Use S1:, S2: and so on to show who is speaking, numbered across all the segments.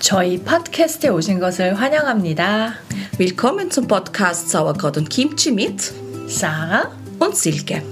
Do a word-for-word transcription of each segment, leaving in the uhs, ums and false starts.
S1: 저희 팟캐스트에 오신 것을 환영합니다.
S2: Willkommen zum Podcast Sauerkraut und Kimchi mit
S1: Sarah
S2: und Silke.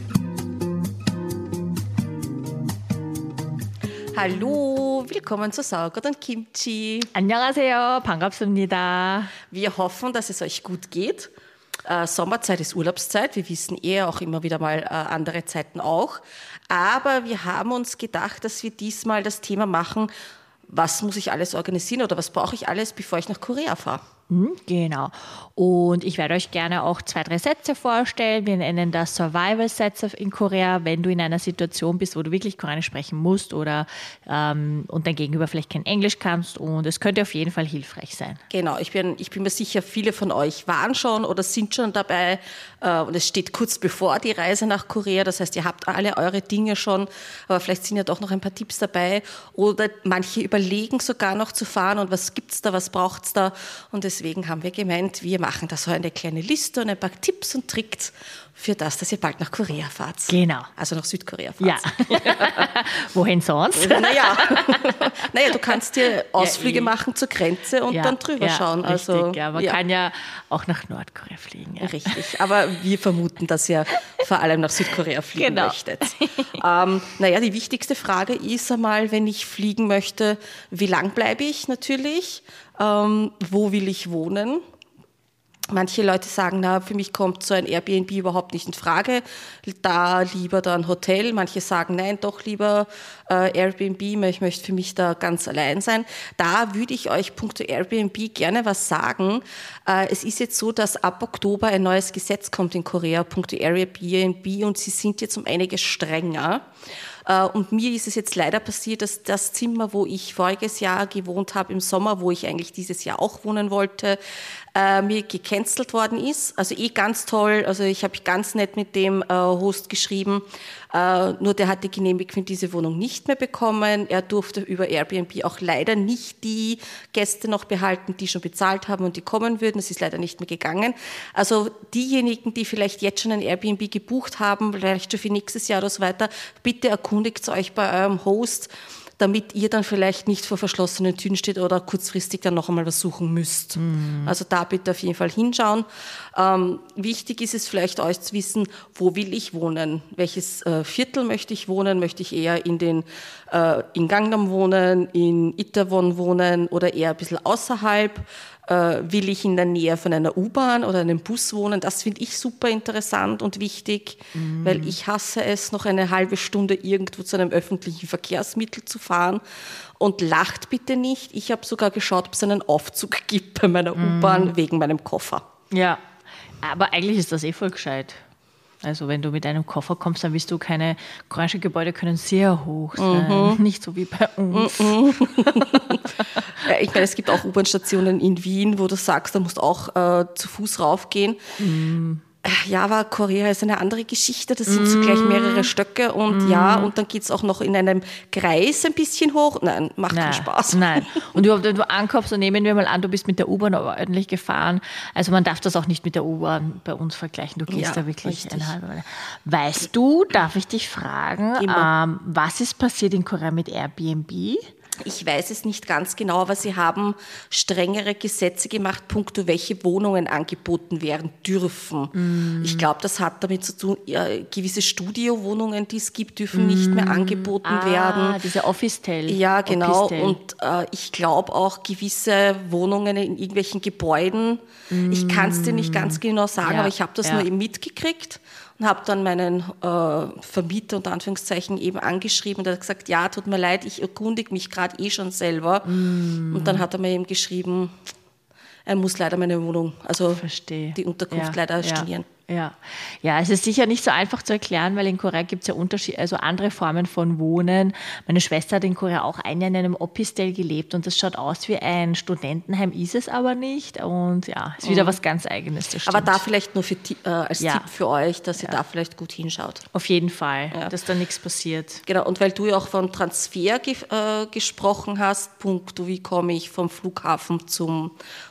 S2: Hallo, willkommen zu Sauerkraut und Kimchi.
S1: 안녕하세요. 반갑습니다.
S2: Wir hoffen, dass es euch gut geht. Äh, Sommerzeit ist Urlaubszeit. Wir wissen eher auch immer wieder mal äh, andere Zeiten auch. Aber wir haben uns gedacht, dass wir diesmal das Thema machen, was muss ich alles organisieren oder was brauche ich alles, bevor ich nach Korea fahre.
S1: Genau. Und ich werde euch gerne auch zwei, drei Sätze vorstellen. Wir nennen das Survival-Sätze in Korea, wenn du in einer Situation bist, wo du wirklich Koreanisch sprechen musst oder ähm, und dein Gegenüber vielleicht kein Englisch kannst. Und es könnte auf jeden Fall hilfreich sein.
S2: Genau, ich bin, ich bin mir sicher, viele von euch waren schon oder sind schon dabei. Äh, und es steht kurz bevor die Reise nach Korea. Das heißt, ihr habt alle eure Dinge schon, aber vielleicht sind ja doch noch ein paar Tipps dabei. Oder manche überlegen sogar noch zu fahren und was gibt's da, was braucht's da. Und es Deswegen haben wir gemeint, wir machen da so eine kleine Liste und ein paar Tipps und Tricks für das, dass ihr bald nach Korea fahrt.
S1: Genau.
S2: Also nach Südkorea fahrt.
S1: Ja. Wohin sonst?
S2: Naja. naja, du kannst dir Ausflüge ja, machen zur Grenze und
S1: ja,
S2: dann drüber
S1: ja,
S2: schauen.
S1: Richtig,
S2: also,
S1: ja, man
S2: ja.
S1: kann ja auch nach Nordkorea fliegen. Ja.
S2: Richtig, aber wir vermuten, dass ihr vor allem nach Südkorea fliegen
S1: genau.
S2: möchtet. ähm, naja, die wichtigste Frage ist einmal, wenn ich fliegen möchte, wie lang bleibe ich natürlich? Ähm, wo will ich wohnen? Manche Leute sagen, na, für mich kommt so ein Airbnb überhaupt nicht in Frage, da lieber dann Hotel. Manche sagen, nein, doch lieber äh, Airbnb, ich möchte für mich da ganz allein sein. Da würde ich euch punkto Airbnb gerne was sagen. Äh, es ist jetzt so, dass ab Oktober ein neues Gesetz kommt in Korea, punkto Airbnb, und sie sind jetzt um einiges strenger. Und mir ist es jetzt leider passiert, dass das Zimmer, wo ich voriges Jahr gewohnt habe, im Sommer, wo ich eigentlich dieses Jahr auch wohnen wollte, äh, mir gecancelt worden ist. Also eh ganz toll, also ich habe ganz nett mit dem äh, Host geschrieben, äh, nur der hat die Genehmigung für diese Wohnung nicht mehr bekommen. Er durfte über Airbnb auch leider nicht die Gäste noch behalten, die schon bezahlt haben und die kommen würden. Das ist leider nicht mehr gegangen. Also diejenigen, die vielleicht jetzt schon ein Airbnb gebucht haben, vielleicht schon für nächstes Jahr oder so weiter, bitte erkundigt euch bei eurem Host, damit ihr dann vielleicht nicht vor verschlossenen Türen steht oder kurzfristig dann noch einmal was suchen müsst. Mhm. Also da bitte auf jeden Fall hinschauen. Ähm, wichtig ist es vielleicht euch zu wissen, wo will ich wohnen? Welches äh, Viertel möchte ich wohnen? Möchte ich eher in den äh, in Gangnam wohnen, in Itaewon wohnen oder eher ein bisschen außerhalb? Äh, will ich in der Nähe von einer U-Bahn oder einem Bus wohnen? Das finde ich super interessant und wichtig, mhm. weil ich hasse es, noch eine halbe Stunde irgendwo zu einem öffentlichen Verkehrsmittel zu fahren. Und lacht bitte nicht. Ich habe sogar geschaut, ob es einen Aufzug gibt bei meiner mhm. U-Bahn wegen meinem Koffer.
S1: Ja, aber eigentlich ist das eh voll gescheit. Also wenn du mit einem Koffer kommst, dann wirst du keine, koreanische Gebäude können sehr hoch sein, mhm. nicht so wie bei uns.
S2: Mhm. Ja, ich meine, es gibt auch U-Bahn-Stationen in Wien, wo du sagst, da musst du auch äh, zu Fuß raufgehen. Mhm. Ja, aber Korea ist eine andere Geschichte, das sind mm. so gleich mehrere Stöcke und mm. ja, und dann geht's auch noch in einem Kreis ein bisschen hoch. Nein, macht keinen Spaß.
S1: Nein, und überhaupt, wenn du ankommst, und nehmen wir mal an, du bist mit der U-Bahn ordentlich gefahren, also man darf das auch nicht mit der U-Bahn bei uns vergleichen, du gehst ja, da wirklich richtig. eine halbe Weile. Weißt du, darf ich dich fragen, ähm, was ist passiert in Korea mit Airbnb?
S2: Ich weiß es nicht ganz genau, aber sie haben strengere Gesetze gemacht, punkto welche Wohnungen angeboten werden dürfen. Mm. Ich glaube, das hat damit zu tun, ja, gewisse Studiowohnungen, die es gibt, dürfen mm. nicht mehr angeboten
S1: ah,
S2: werden.
S1: Diese Office-Tel.
S2: Ja, genau.
S1: Office-Tel.
S2: Und äh, ich glaube auch gewisse Wohnungen in irgendwelchen Gebäuden. Mm. Ich kann es dir nicht ganz genau sagen, ja, aber ich habe das ja. nur eben mitgekriegt. Und habe dann meinen äh, Vermieter unter Anführungszeichen eben angeschrieben und er hat gesagt, ja, tut mir leid, ich erkundige mich gerade eh schon selber. Mm. Und dann hat er mir eben geschrieben, er muss leider meine Wohnung, also
S1: Verstehe.
S2: die Unterkunft
S1: ja,
S2: leider
S1: ja.
S2: stornieren.
S1: Ja. ja, es ist sicher nicht so einfach zu erklären, weil in Korea gibt es ja Unterschied, also andere Formen von Wohnen. Meine Schwester hat in Korea auch ein Jahr in einem Opistel gelebt und das schaut aus wie ein Studentenheim, ist es aber nicht. Und ja, ist wieder mhm. was ganz Eigenes. Das
S2: aber da vielleicht nur für, äh, als
S1: ja.
S2: Tipp für euch, dass ihr
S1: ja.
S2: da vielleicht gut hinschaut.
S1: Auf jeden Fall,
S2: ja.
S1: dass da nichts passiert.
S2: Genau, und weil du ja auch von Transfer ge- äh, gesprochen hast, Punkt, wie komme ich vom Flughafen zum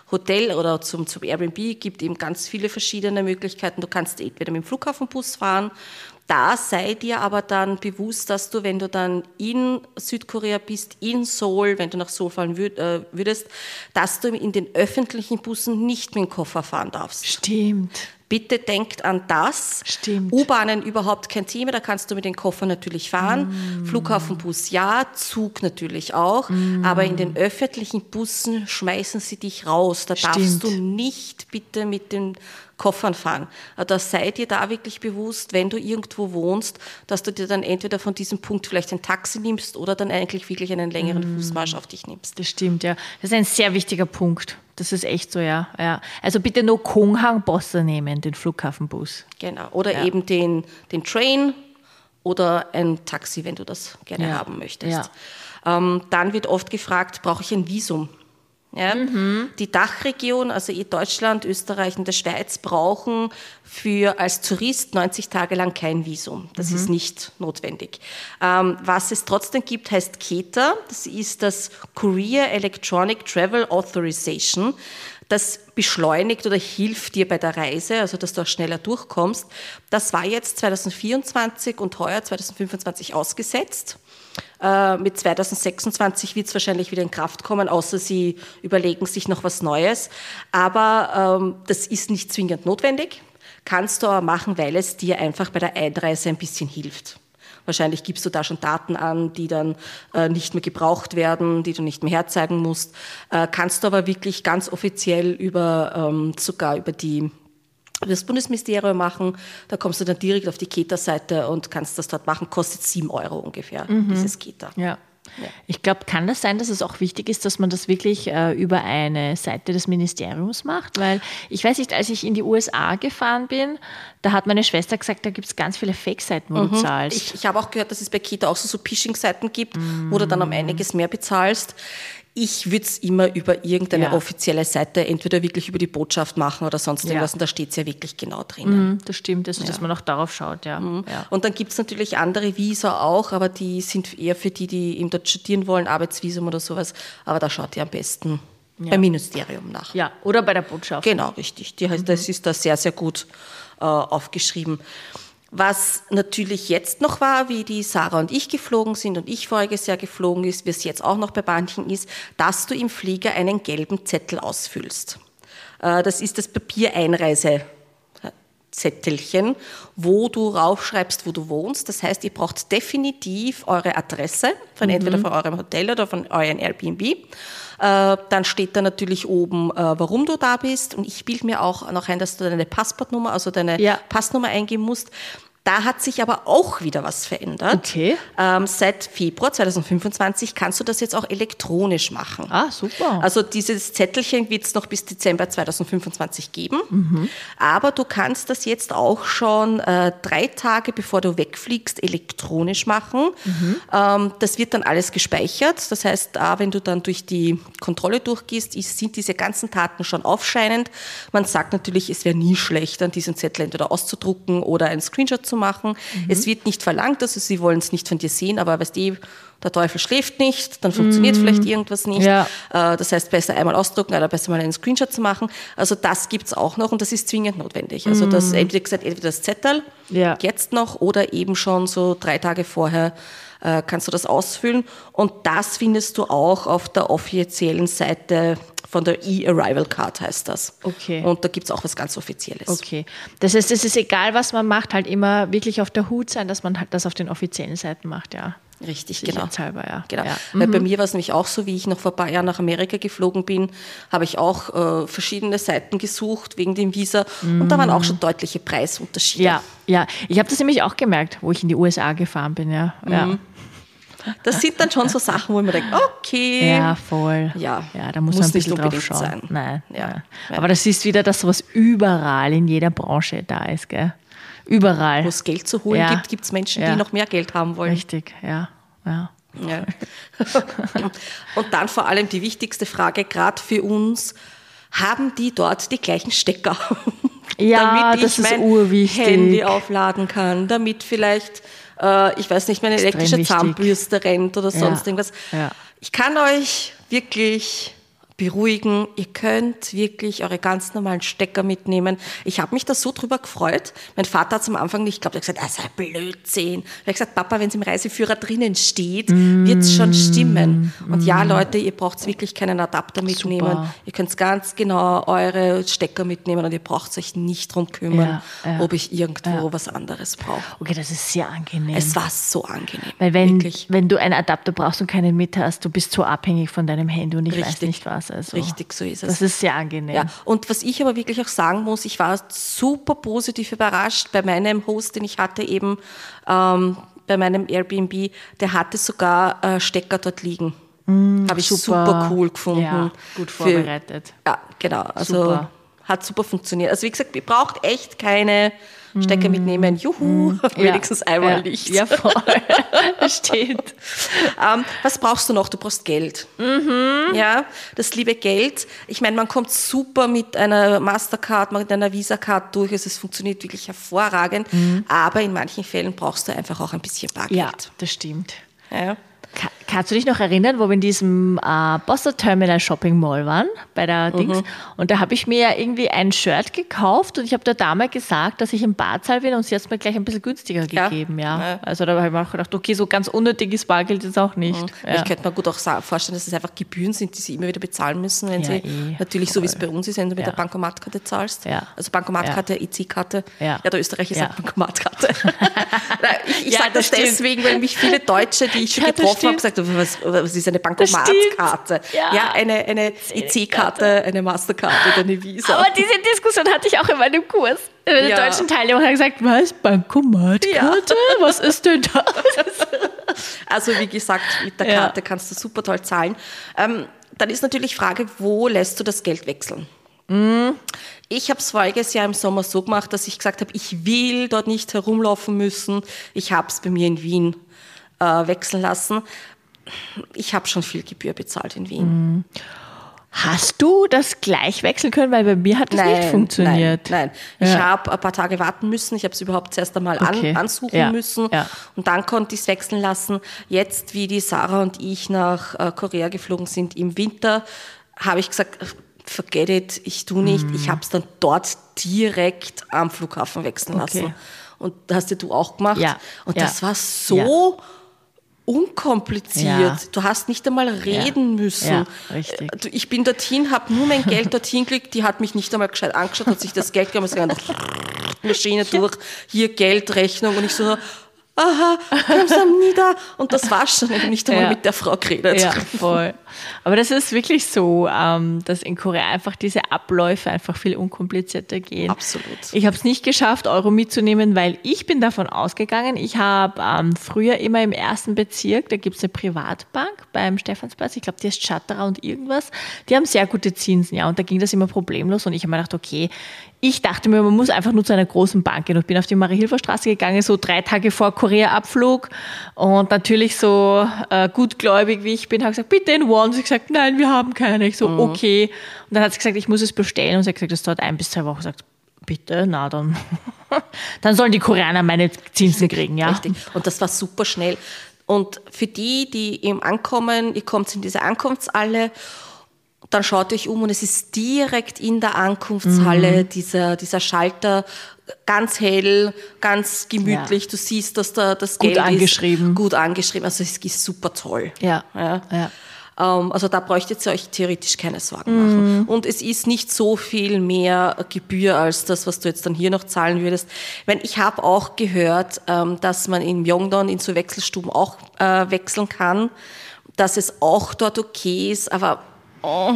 S2: Hotel oder zum, zum Airbnb gibt eben ganz viele verschiedene Möglichkeiten. Du kannst entweder mit dem Flughafenbus fahren. Da sei dir aber dann bewusst, dass du, wenn du dann in Südkorea bist, in Seoul, wenn du nach Seoul fahren würdest, dass du in den öffentlichen Bussen nicht mit dem Koffer fahren darfst.
S1: Stimmt.
S2: Bitte denkt an das.
S1: Stimmt.
S2: U-Bahnen überhaupt kein Thema, da kannst du mit den Koffern natürlich fahren. Mm. Flughafenbus ja, Zug natürlich auch. Mm. Aber in den öffentlichen Bussen schmeißen sie dich raus. Da
S1: Stimmt.
S2: darfst du nicht bitte mit den Koffern fahren. Da sei dir da wirklich bewusst, wenn du irgendwo wohnst, dass du dir dann entweder von diesem Punkt vielleicht ein Taxi nimmst oder dann eigentlich wirklich einen längeren mm. Fußmarsch auf dich nimmst.
S1: Das stimmt, ja. Das ist ein sehr wichtiger Punkt. Das ist echt so, ja. ja. Also bitte nur Konghang-Bosse nehmen, den Flughafenbus.
S2: Genau. Oder
S1: ja.
S2: eben den, den Train oder ein Taxi, wenn du das gerne
S1: ja.
S2: haben möchtest.
S1: Ja.
S2: Ähm, dann wird oft gefragt, brauche ich ein Visum? Ja? Mhm. Die Dachregion, also Deutschland, Österreich und der Schweiz, brauchen für als Tourist neunzig Tage lang kein Visum. Das mhm. ist nicht notwendig. Ähm, was es trotzdem gibt, heißt KETA. Das ist das Korea Electronic Travel Authorization. Das beschleunigt oder hilft dir bei der Reise, also dass du auch schneller durchkommst. Das war jetzt zwanzig vierundzwanzig und heuer zwanzig fünfundzwanzig ausgesetzt. Äh, mit zwanzig sechsundzwanzig wird es wahrscheinlich wieder in Kraft kommen, außer sie überlegen sich noch was Neues. Aber ähm, das ist nicht zwingend notwendig, kannst du aber machen, weil es dir einfach bei der Einreise ein bisschen hilft. Wahrscheinlich gibst du da schon Daten an, die dann äh, nicht mehr gebraucht werden, die du nicht mehr herzeigen musst. Äh, kannst du aber wirklich ganz offiziell über ähm, sogar über die das Bundesministerium machen, da kommst du dann direkt auf die KETA-Seite und kannst das dort machen, kostet sieben Euro ungefähr, mhm. dieses KETA.
S1: Ja. Ja. Ich glaube, kann das sein, dass es auch wichtig ist, dass man das wirklich äh, über eine Seite des Ministeriums macht? Weil ich weiß nicht, als ich in die U S A gefahren bin, da hat meine Schwester gesagt, da gibt es ganz viele Fake-Seiten, wo mhm. du zahlst.
S2: Ich, ich habe auch gehört, dass es bei KETA auch so, so Phishing-Seiten gibt, mhm. wo du dann um einiges mehr bezahlst. Ich würde es immer über irgendeine ja. offizielle Seite, entweder wirklich über die Botschaft machen oder sonst irgendwas. Ja. Und da steht es ja wirklich genau drin.
S1: Mhm, das stimmt, also, ja. dass man auch darauf schaut. Ja. Mhm.
S2: Ja. Und dann gibt es natürlich andere Visa auch, aber die sind eher für die, die eben dort studieren wollen, Arbeitsvisum oder sowas. Aber da schaut ihr am besten ja. beim Ministerium nach.
S1: Ja, oder bei der Botschaft.
S2: Genau, richtig. Die, mhm. Das ist da sehr, sehr gut äh, aufgeschrieben. Was natürlich jetzt noch war, wie die Sarah und ich geflogen sind und ich voriges Jahr geflogen ist, wie es jetzt auch noch bei manchen ist, dass du im Flieger einen gelben Zettel ausfüllst. Das ist das Papiereinreisezettelchen, wo du raufschreibst, wo du wohnst. Das heißt, ihr braucht definitiv eure Adresse, von mhm. entweder von eurem Hotel oder von eurem Airbnb. Dann steht da natürlich oben, warum du da bist. Und ich bilde mir auch noch ein, dass du deine Passportnummer, also deine ja. Passnummer eingeben musst. Da hat sich aber auch wieder was verändert.
S1: Okay.
S2: Ähm, seit Februar zwanzig fünfundzwanzig kannst du das jetzt auch elektronisch machen.
S1: Ah, super.
S2: Also dieses Zettelchen wird es noch bis Dezember zwanzig fünfundzwanzig geben. Mhm. Aber du kannst das jetzt auch schon äh, drei Tage, bevor du wegfliegst, elektronisch machen. Mhm. Ähm, das wird dann alles gespeichert. Das heißt, da, wenn du dann durch die Kontrolle durchgehst, ist, sind diese ganzen Daten schon aufscheinend. Man sagt natürlich, es wäre nie schlecht, an diesen Zettel entweder auszudrucken oder einen Screenshot zu machen. Mhm. Es wird nicht verlangt, also sie wollen es nicht von dir sehen, aber weißt du, der Teufel schläft nicht, dann funktioniert mhm. vielleicht irgendwas nicht. Ja. Das heißt, besser einmal ausdrucken oder besser mal einen Screenshot zu machen. Also das gibt es auch noch und das ist zwingend notwendig. Also das entweder gesagt, entweder das Zettel ja. jetzt noch oder eben schon so drei Tage vorher äh, kannst du das ausfüllen. Und das findest du auch auf der offiziellen Seite von der E-Arrival Card heißt das.
S1: Okay.
S2: Und da gibt es auch was ganz Offizielles.
S1: Okay. Das heißt, es ist egal, was man macht, halt immer wirklich auf der Hut sein, dass man halt das auf den offiziellen Seiten macht, ja.
S2: Richtig, genau.
S1: Halber, ja.
S2: genau.
S1: Ja.
S2: Weil
S1: mhm.
S2: bei mir war es nämlich auch so, wie ich noch vor ein paar Jahren nach Amerika geflogen bin, habe ich auch äh, verschiedene Seiten gesucht wegen dem Visa mhm. und da waren auch schon deutliche Preisunterschiede.
S1: Ja, ja. Ich habe das nämlich auch gemerkt, wo ich in die U S A gefahren bin, ja. Mhm. ja.
S2: Das sind dann schon so Sachen, wo man denkt, okay.
S1: Ja, voll.
S2: Ja,
S1: ja da muss, muss man ein bisschen drauf schauen.
S2: Sein.
S1: Nein,
S2: ja.
S1: nein. Aber das ist wieder, dass sowas überall in jeder Branche da ist, gell? Überall.
S2: Wo es Geld zu holen
S1: ja.
S2: gibt, gibt es Menschen,
S1: ja.
S2: die noch mehr Geld haben wollen.
S1: Richtig, ja. ja.
S2: ja. Und dann vor allem die wichtigste Frage, gerade für uns, haben die dort die gleichen Stecker?
S1: Ja,
S2: damit
S1: das
S2: ich
S1: ist
S2: mein
S1: urwichtig.
S2: Handy aufladen kann, damit vielleicht ich weiß nicht, meine elektrische
S1: wichtig.
S2: Zahnbürste rennt oder sonst
S1: ja.
S2: irgendwas.
S1: Ja.
S2: Ich kann euch wirklich beruhigen. Ihr könnt wirklich eure ganz normalen Stecker mitnehmen. Ich habe mich da so drüber gefreut. Mein Vater hat es am Anfang nicht geglaubt. Er hat gesagt, das ist ein Blödsinn. Er hat gesagt, Papa, wenn es im Reiseführer drinnen steht, mm. wird es schon stimmen. Mm. Und ja, Leute, ihr braucht wirklich keinen Adapter mitnehmen. Super. Ihr könnt ganz genau eure Stecker mitnehmen und ihr braucht euch nicht drum kümmern, ja, ja. ob ich irgendwo ja. was anderes brauche.
S1: Okay, das ist sehr angenehm.
S2: Es war so angenehm.
S1: Weil wenn, wenn du einen Adapter brauchst und keinen mit hast, du bist so abhängig von deinem Handy und ich
S2: Richtig.
S1: weiß nicht was. Also,
S2: Richtig, so ist es.
S1: Das ist sehr angenehm.
S2: Ja. Und was ich aber wirklich auch sagen muss, ich war super positiv überrascht bei meinem Host, den ich hatte eben, ähm, bei meinem Airbnb, der hatte sogar äh, Stecker dort liegen. Mm, Habe ich super. super cool gefunden. Ja,
S1: gut vorbereitet.
S2: Für, ja, genau. Also
S1: super.
S2: Hat super funktioniert. Also wie gesagt, ihr braucht echt keine Stecker mm. mitnehmen. Juhu, mm. wenigstens ja. einmal
S1: ja.
S2: nicht.
S1: Ja, voll. Steht.
S2: ähm, was brauchst du noch? Du brauchst Geld.
S1: Mhm.
S2: Ja, das liebe Geld. Ich meine, man kommt super mit einer Mastercard, mit einer Visa-Card durch. Also es funktioniert wirklich hervorragend. Mhm. Aber in manchen Fällen brauchst du einfach auch ein bisschen Bargeld.
S1: Ja, das stimmt.
S2: Ja.
S1: Ka- Kannst du dich noch erinnern, wo wir in diesem äh, Bossa Terminal Shopping Mall waren, bei der Dings? Mhm. Und da habe ich mir ja irgendwie ein Shirt gekauft und ich habe der Dame gesagt, dass ich im Bar zahl will und sie hat es mir gleich ein bisschen günstiger
S2: ja.
S1: gegeben. Ja.
S2: Ja.
S1: Also da habe ich mir auch gedacht, okay, so ganz unnötiges Bargeld ist auch nicht.
S2: Mhm.
S1: Ja.
S2: Ich könnte mir gut auch vorstellen, dass es einfach Gebühren sind, die sie immer wieder bezahlen müssen, wenn
S1: ja,
S2: sie,
S1: eh,
S2: natürlich
S1: voll.
S2: so wie es bei uns ist, wenn du mit
S1: ja.
S2: der Bankomatkarte zahlst.
S1: Ja.
S2: Also Bankomatkarte, ja. E C-Karte.
S1: Ja.
S2: ja, der Österreicher
S1: ja.
S2: sagt Bankomatkarte. ich ich
S1: ja,
S2: sage das, das deswegen, weil mich viele Deutsche, die ich schon
S1: ja,
S2: getroffen habe, gesagt haben, was, was ist eine Bankomatkarte?
S1: Ja.
S2: ja, eine, eine E C-Karte, eine Mastercard oder eine Visa.
S1: Aber diese Diskussion hatte ich auch in meinem Kurs. Der ja. deutschen Teilnehmer hat gesagt, was, Bankomatkarte? Ja. Was ist denn das?
S2: Also wie gesagt, mit der Karte ja. kannst du super toll zahlen. Ähm, dann ist natürlich die Frage, wo lässt du das Geld wechseln?
S1: Mm.
S2: Ich habe es voriges Jahr im Sommer so gemacht, dass ich gesagt habe, ich will dort nicht herumlaufen müssen. Ich habe es bei mir in Wien äh, wechseln lassen. Ich habe schon viel Gebühr bezahlt in Wien.
S1: Mm. Hast du das gleich wechseln können? Weil bei mir hat das
S2: nein,
S1: nicht funktioniert.
S2: Nein, nein.
S1: Ja.
S2: Ich habe ein paar Tage warten müssen. Ich habe es überhaupt zuerst einmal
S1: okay.
S2: an, ansuchen
S1: ja.
S2: müssen.
S1: Ja.
S2: Und dann konnte ich es wechseln lassen. Jetzt, wie die Sarah und ich nach äh, Korea geflogen sind im Winter, habe ich gesagt, forget it, ich tue nicht. Mm. Ich habe es dann dort direkt am Flughafen wechseln lassen.
S1: Okay.
S2: Und das hast ja du auch gemacht.
S1: Ja.
S2: Und
S1: ja.
S2: das war so... Ja. unkompliziert.
S1: Ja.
S2: Du hast nicht einmal reden
S1: ja.
S2: müssen.
S1: Ja, richtig.
S2: Ich bin dorthin, habe nur mein Geld dorthin gelegt, die hat mich nicht einmal gescheit angeschaut, hat sich das Geld gegeben und gesagt, Maschine durch, hier Geldrechnung und ich so, aha, kommst du nieder? Und das war schon, ich habe nicht einmal
S1: ja.
S2: mit der Frau geredet.
S1: Ja, voll. Aber das ist wirklich so, dass in Korea einfach diese Abläufe einfach viel unkomplizierter gehen.
S2: Absolut.
S1: Ich habe es nicht geschafft, Euro mitzunehmen, weil ich bin davon ausgegangen, ich habe ähm, früher immer im ersten Bezirk, da gibt es eine Privatbank beim Stephansplatz, ich glaube, die ist Chatterer und irgendwas, die haben sehr gute Zinsen, ja, und da ging das immer problemlos und ich habe mir gedacht, okay, ich dachte mir, man muss einfach nur zu einer großen Bank gehen und bin auf die Marie-Hilfer-Straße gegangen, so drei Tage vor Korea-Abflug und natürlich so äh, gutgläubig wie ich bin, habe gesagt, bitte in Won. Und sie hat gesagt, nein, wir haben keine. Ich so, mhm. okay. Und dann hat sie gesagt, ich muss es bestellen und sie hat gesagt, das dauert ein bis zwei Wochen. Ich gesagt, bitte, na dann, dann sollen die Koreaner meine Zinsen kriegen, ja.
S2: Richtig. Und das war super schnell. Und für die, die eben ankommen, ihr kommt in diese Ankunftshalle, dann schaut euch um und es ist direkt in der Ankunftshalle mhm. dieser, dieser Schalter, ganz hell, ganz gemütlich. Ja. Du siehst, dass da das
S1: gut
S2: Geld
S1: angeschrieben.
S2: ist gut angeschrieben. Also es ist super toll.
S1: Ja.
S2: ja.
S1: ja.
S2: Ähm, also da bräuchtet ihr euch theoretisch keine Sorgen machen. Mhm. Und es ist nicht so viel mehr Gebühr als das, was du jetzt dann hier noch zahlen würdest. Ich meine, ich habe auch gehört, ähm, dass man in Myeongdong in so Wechselstuben auch äh, wechseln kann, dass es auch dort okay ist, aber oh.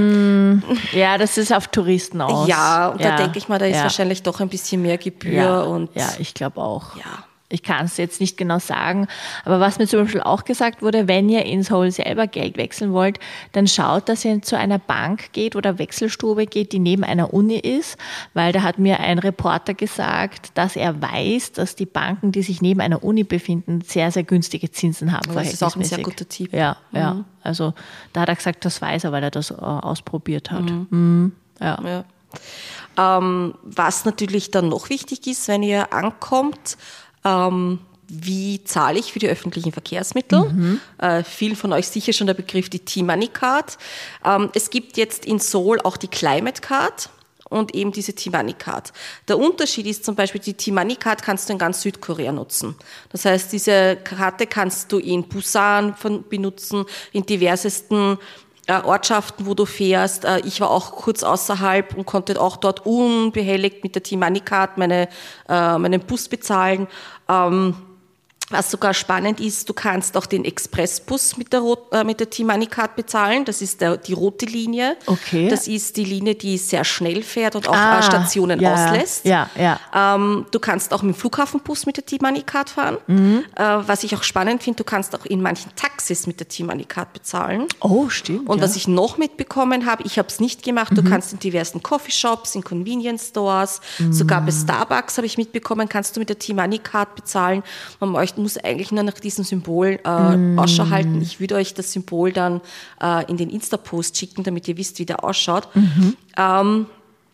S1: Mm, ja, das ist auf Touristen aus.
S2: Ja, und
S1: ja,
S2: da denke ich mal, da ist
S1: ja.
S2: wahrscheinlich doch ein bisschen mehr Gebühr.
S1: Ja,
S2: und
S1: ja ich glaube auch.
S2: Ja.
S1: Ich kann es jetzt nicht genau sagen, aber was mir zum Beispiel auch gesagt wurde, wenn ihr in Seoul selber Geld wechseln wollt, dann schaut, dass ihr zu einer Bank geht oder Wechselstube geht, die neben einer Uni ist, weil da hat mir ein Reporter gesagt, dass er weiß, dass die Banken, die sich neben einer Uni befinden, sehr, sehr günstige Zinsen haben.
S2: Das ist auch ein sehr guter Tipp.
S1: Ja,
S2: mhm.
S1: ja. Also da hat er gesagt, das weiß er, weil er das äh, ausprobiert hat.
S2: Mhm.
S1: Mhm. Ja.
S2: Ja. Ähm, was natürlich dann noch wichtig ist, wenn ihr ankommt, Ähm, wie zahle ich für die öffentlichen Verkehrsmittel. Mhm. Äh, vielen von euch sicher schon der Begriff die T-Money Card. Ähm, es gibt jetzt in Seoul auch die Climate Card und eben diese T-Money Card. Der Unterschied ist zum Beispiel, die T-Money Card kannst du in ganz Südkorea nutzen. Das heißt, diese Karte kannst du in Busan benutzen, in diversesten äh, Ortschaften, wo du fährst. Äh, ich war auch kurz außerhalb und konnte auch dort unbehelligt mit der T-Money Card meine, äh, meinen Bus bezahlen. Ähm, Was sogar spannend ist, du kannst auch den Expressbus mit der, Rot, äh, mit der T-Money Card bezahlen. Das ist der, die rote Linie.
S1: Okay.
S2: Das ist die Linie, die sehr schnell fährt und auch
S1: ah,
S2: äh, Stationen
S1: ja,
S2: auslässt.
S1: Ja, ja.
S2: Ähm, du kannst auch mit dem Flughafenbus mit der T-Money Card fahren. Mhm. Äh, was ich auch spannend finde, du kannst auch in manchen Taxis mit der T-Money Card bezahlen.
S1: Oh, stimmt.
S2: Und
S1: ja.
S2: was ich noch mitbekommen habe, ich habe es nicht gemacht, du mhm. kannst in diversen Coffeeshops, in Convenience Stores, mhm. sogar bei Starbucks habe ich mitbekommen, kannst du mit der T-Money Card bezahlen. Man muss eigentlich nur nach diesem Symbol äh, mm. Ausschau halten. Ich würde euch das Symbol dann äh, in den Insta-Post schicken, damit ihr wisst, wie der ausschaut. Mhm. Ähm,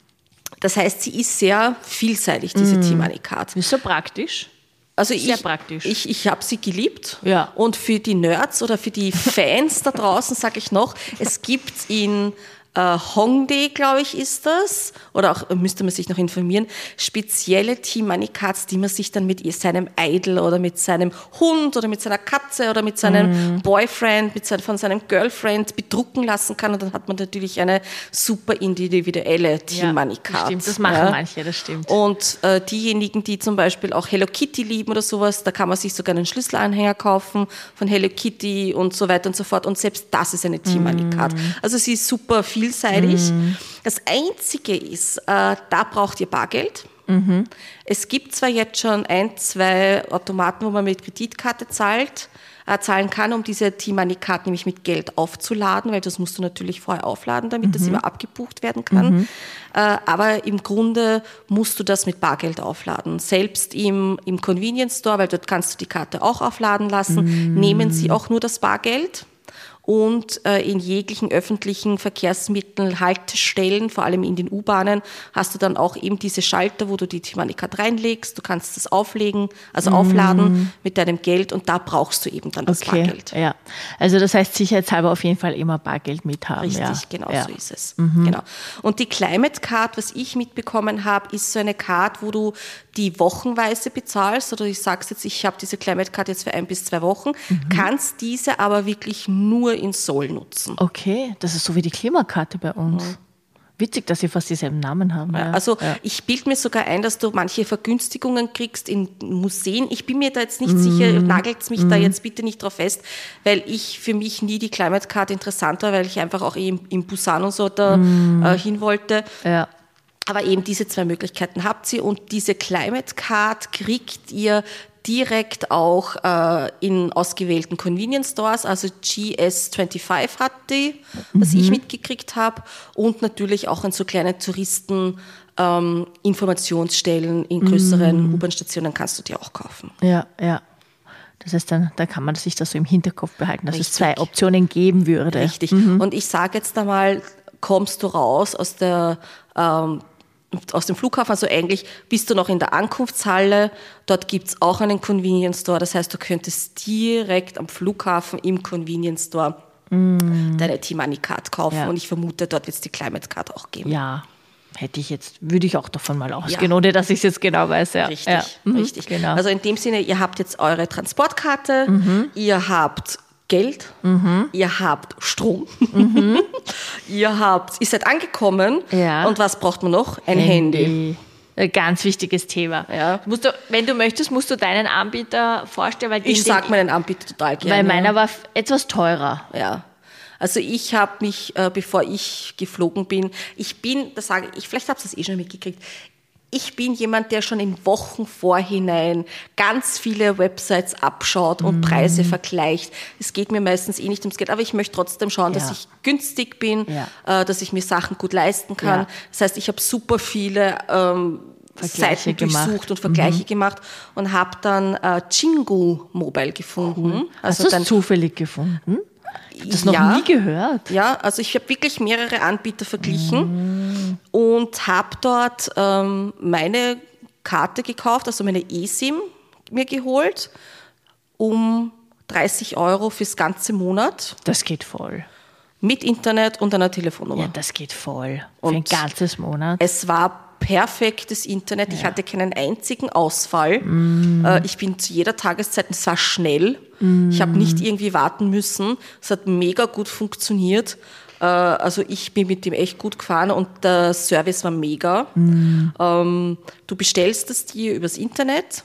S2: das heißt, sie ist sehr vielseitig, diese mm. T-Money Card.
S1: Ist so praktisch.
S2: Also
S1: sehr
S2: ich,
S1: praktisch.
S2: Ich, ich habe sie geliebt.
S1: Ja.
S2: Und für die Nerds oder für die Fans da draußen sage ich noch, es gibt in Uh, Hongdae, glaube ich, ist das, oder auch müsste man sich noch informieren, spezielle T-Money Cards, die man sich dann mit seinem Idol oder mit seinem Hund oder mit seiner Katze oder mit seinem mm. Boyfriend, mit sein, von seinem Girlfriend bedrucken lassen kann und dann hat man natürlich eine super individuelle T-Money Card.
S1: Ja, stimmt, das machen ja. manche, das stimmt.
S2: Und äh, diejenigen, die zum Beispiel auch Hello Kitty lieben oder sowas, da kann man sich sogar einen Schlüsselanhänger kaufen von Hello Kitty und so weiter und so fort und selbst das ist eine T-Money Card. Mm. Also sie ist super viel vielseitig. Mm. Das Einzige ist, äh, da braucht ihr Bargeld. Mhm. Es gibt zwar jetzt schon ein, zwei Automaten, wo man mit Kreditkarte zahlt, äh, zahlen kann, um diese T-Money Card nämlich mit Geld aufzuladen, weil das musst du natürlich vorher aufladen, damit mhm. das immer abgebucht werden kann. Mhm. Äh, aber im Grunde musst du das mit Bargeld aufladen. Selbst im, im Convenience Store, weil dort kannst du die Karte auch aufladen lassen, mhm. nehmen sie auch nur das Bargeld. Und äh, in jeglichen öffentlichen Verkehrsmitteln, Haltestellen, vor allem in den U-Bahnen, hast du dann auch eben diese Schalter, wo du die T-Money Card reinlegst. Du kannst das auflegen, also mm. aufladen mit deinem Geld und da brauchst du eben dann das
S1: okay.
S2: Bargeld.
S1: Ja. Also das heißt sicherheitshalber auf jeden Fall immer Bargeld mithaben.
S2: Richtig,
S1: ja.
S2: genau
S1: ja.
S2: so ist es.
S1: Mhm.
S2: Genau. Und die Climate Card, was ich mitbekommen habe, ist so eine Card, wo du die wochenweise bezahlst oder ich sag's jetzt, ich habe diese Climate Card jetzt für ein bis zwei Wochen, mhm. kannst diese aber wirklich nur in Seoul nutzen.
S1: Okay, das ist so wie die Klimakarte bei uns. Mhm. Witzig, dass sie fast dieselben Namen haben. Ja.
S2: Also
S1: ja.
S2: ich bilde mir sogar ein, dass du manche Vergünstigungen kriegst in Museen. Ich bin mir da jetzt nicht mm. sicher, nagelt mich mm. da jetzt bitte nicht drauf fest, weil ich für mich nie die Climate Card interessant war, weil ich einfach auch im, im Busan und so da mm. äh, hin wollte.
S1: Ja.
S2: Aber eben diese zwei Möglichkeiten habt ihr und diese Climate Card kriegt ihr direkt auch äh, in ausgewählten Convenience Stores, also G S fünfundzwanzig hat die, was mhm. ich mitgekriegt habe und natürlich auch in so kleinen Touristen ähm, Informationsstellen in größeren mhm. U-Bahn-Stationen kannst du die auch kaufen.
S1: Ja, ja. Das heißt, dann, dann kann man sich das so im Hinterkopf behalten, dass Richtig. es zwei Optionen geben würde.
S2: Richtig.
S1: Mhm.
S2: Und ich sage jetzt einmal, kommst du raus aus der ähm, aus dem Flughafen, also eigentlich bist du noch in der Ankunftshalle, dort gibt es auch einen Convenience Store, das heißt, du könntest direkt am Flughafen im Convenience Store mm. deine T-Money Card kaufen ja. und ich vermute, dort wird es die Climate Card auch geben.
S1: Ja, hätte ich jetzt, würde ich auch davon mal ausgehen, ja. ohne dass ich es jetzt genau weiß. Ja.
S2: Richtig,
S1: ja. Mhm.
S2: richtig.
S1: Genau.
S2: Also in dem Sinne, ihr habt jetzt eure Transportkarte, mhm. ihr habt Geld,
S1: mhm.
S2: ihr habt Strom, mhm. ihr habt, ihr seid angekommen
S1: ja.
S2: und was braucht man noch? Ein Handy.
S1: Handy. Ein ganz wichtiges Thema.
S2: Ja.
S1: Musst du, wenn du möchtest, musst du deinen Anbieter vorstellen. Weil
S2: ich sage meinen Anbieter total gerne.
S1: Weil meiner war etwas teurer.
S2: Ja. Also ich habe mich, äh, bevor ich geflogen bin, ich bin, das sage ich, vielleicht habt ihr es eh schon mitgekriegt, ich bin jemand, der schon in Wochen vorhinein ganz viele Websites abschaut und mm. Preise vergleicht. Es geht mir meistens eh nicht ums Geld, aber ich möchte trotzdem schauen, ja. dass ich günstig bin, ja. äh, dass ich mir Sachen gut leisten kann. Ja. Das heißt, ich habe super viele ähm, Seiten
S1: gemacht.
S2: durchsucht und Vergleiche mhm. gemacht und habe dann äh, Jingu Mobile gefunden.
S1: Cool. Also Hast du es zufällig gefunden? Ich habe das noch
S2: ja,
S1: nie gehört.
S2: Ja, also ich habe wirklich mehrere Anbieter verglichen mm. und habe dort ähm, meine Karte gekauft, also meine eSIM mir geholt, um dreißig Euro fürs ganze Monat.
S1: Das geht voll.
S2: Mit Internet und einer Telefonnummer.
S1: Ja, das geht voll.
S2: Und
S1: für ein ganzes Monat.
S2: Es war perfektes Internet. Ja. Ich hatte keinen einzigen Ausfall.
S1: Mm.
S2: Äh, ich bin zu jeder Tageszeit, es war schnell. Mm. Ich habe nicht irgendwie warten müssen. Es hat mega gut funktioniert. Äh, also ich bin mit dem echt gut gefahren und der Service war mega. Mm. Ähm, du bestellst es dir übers Internet.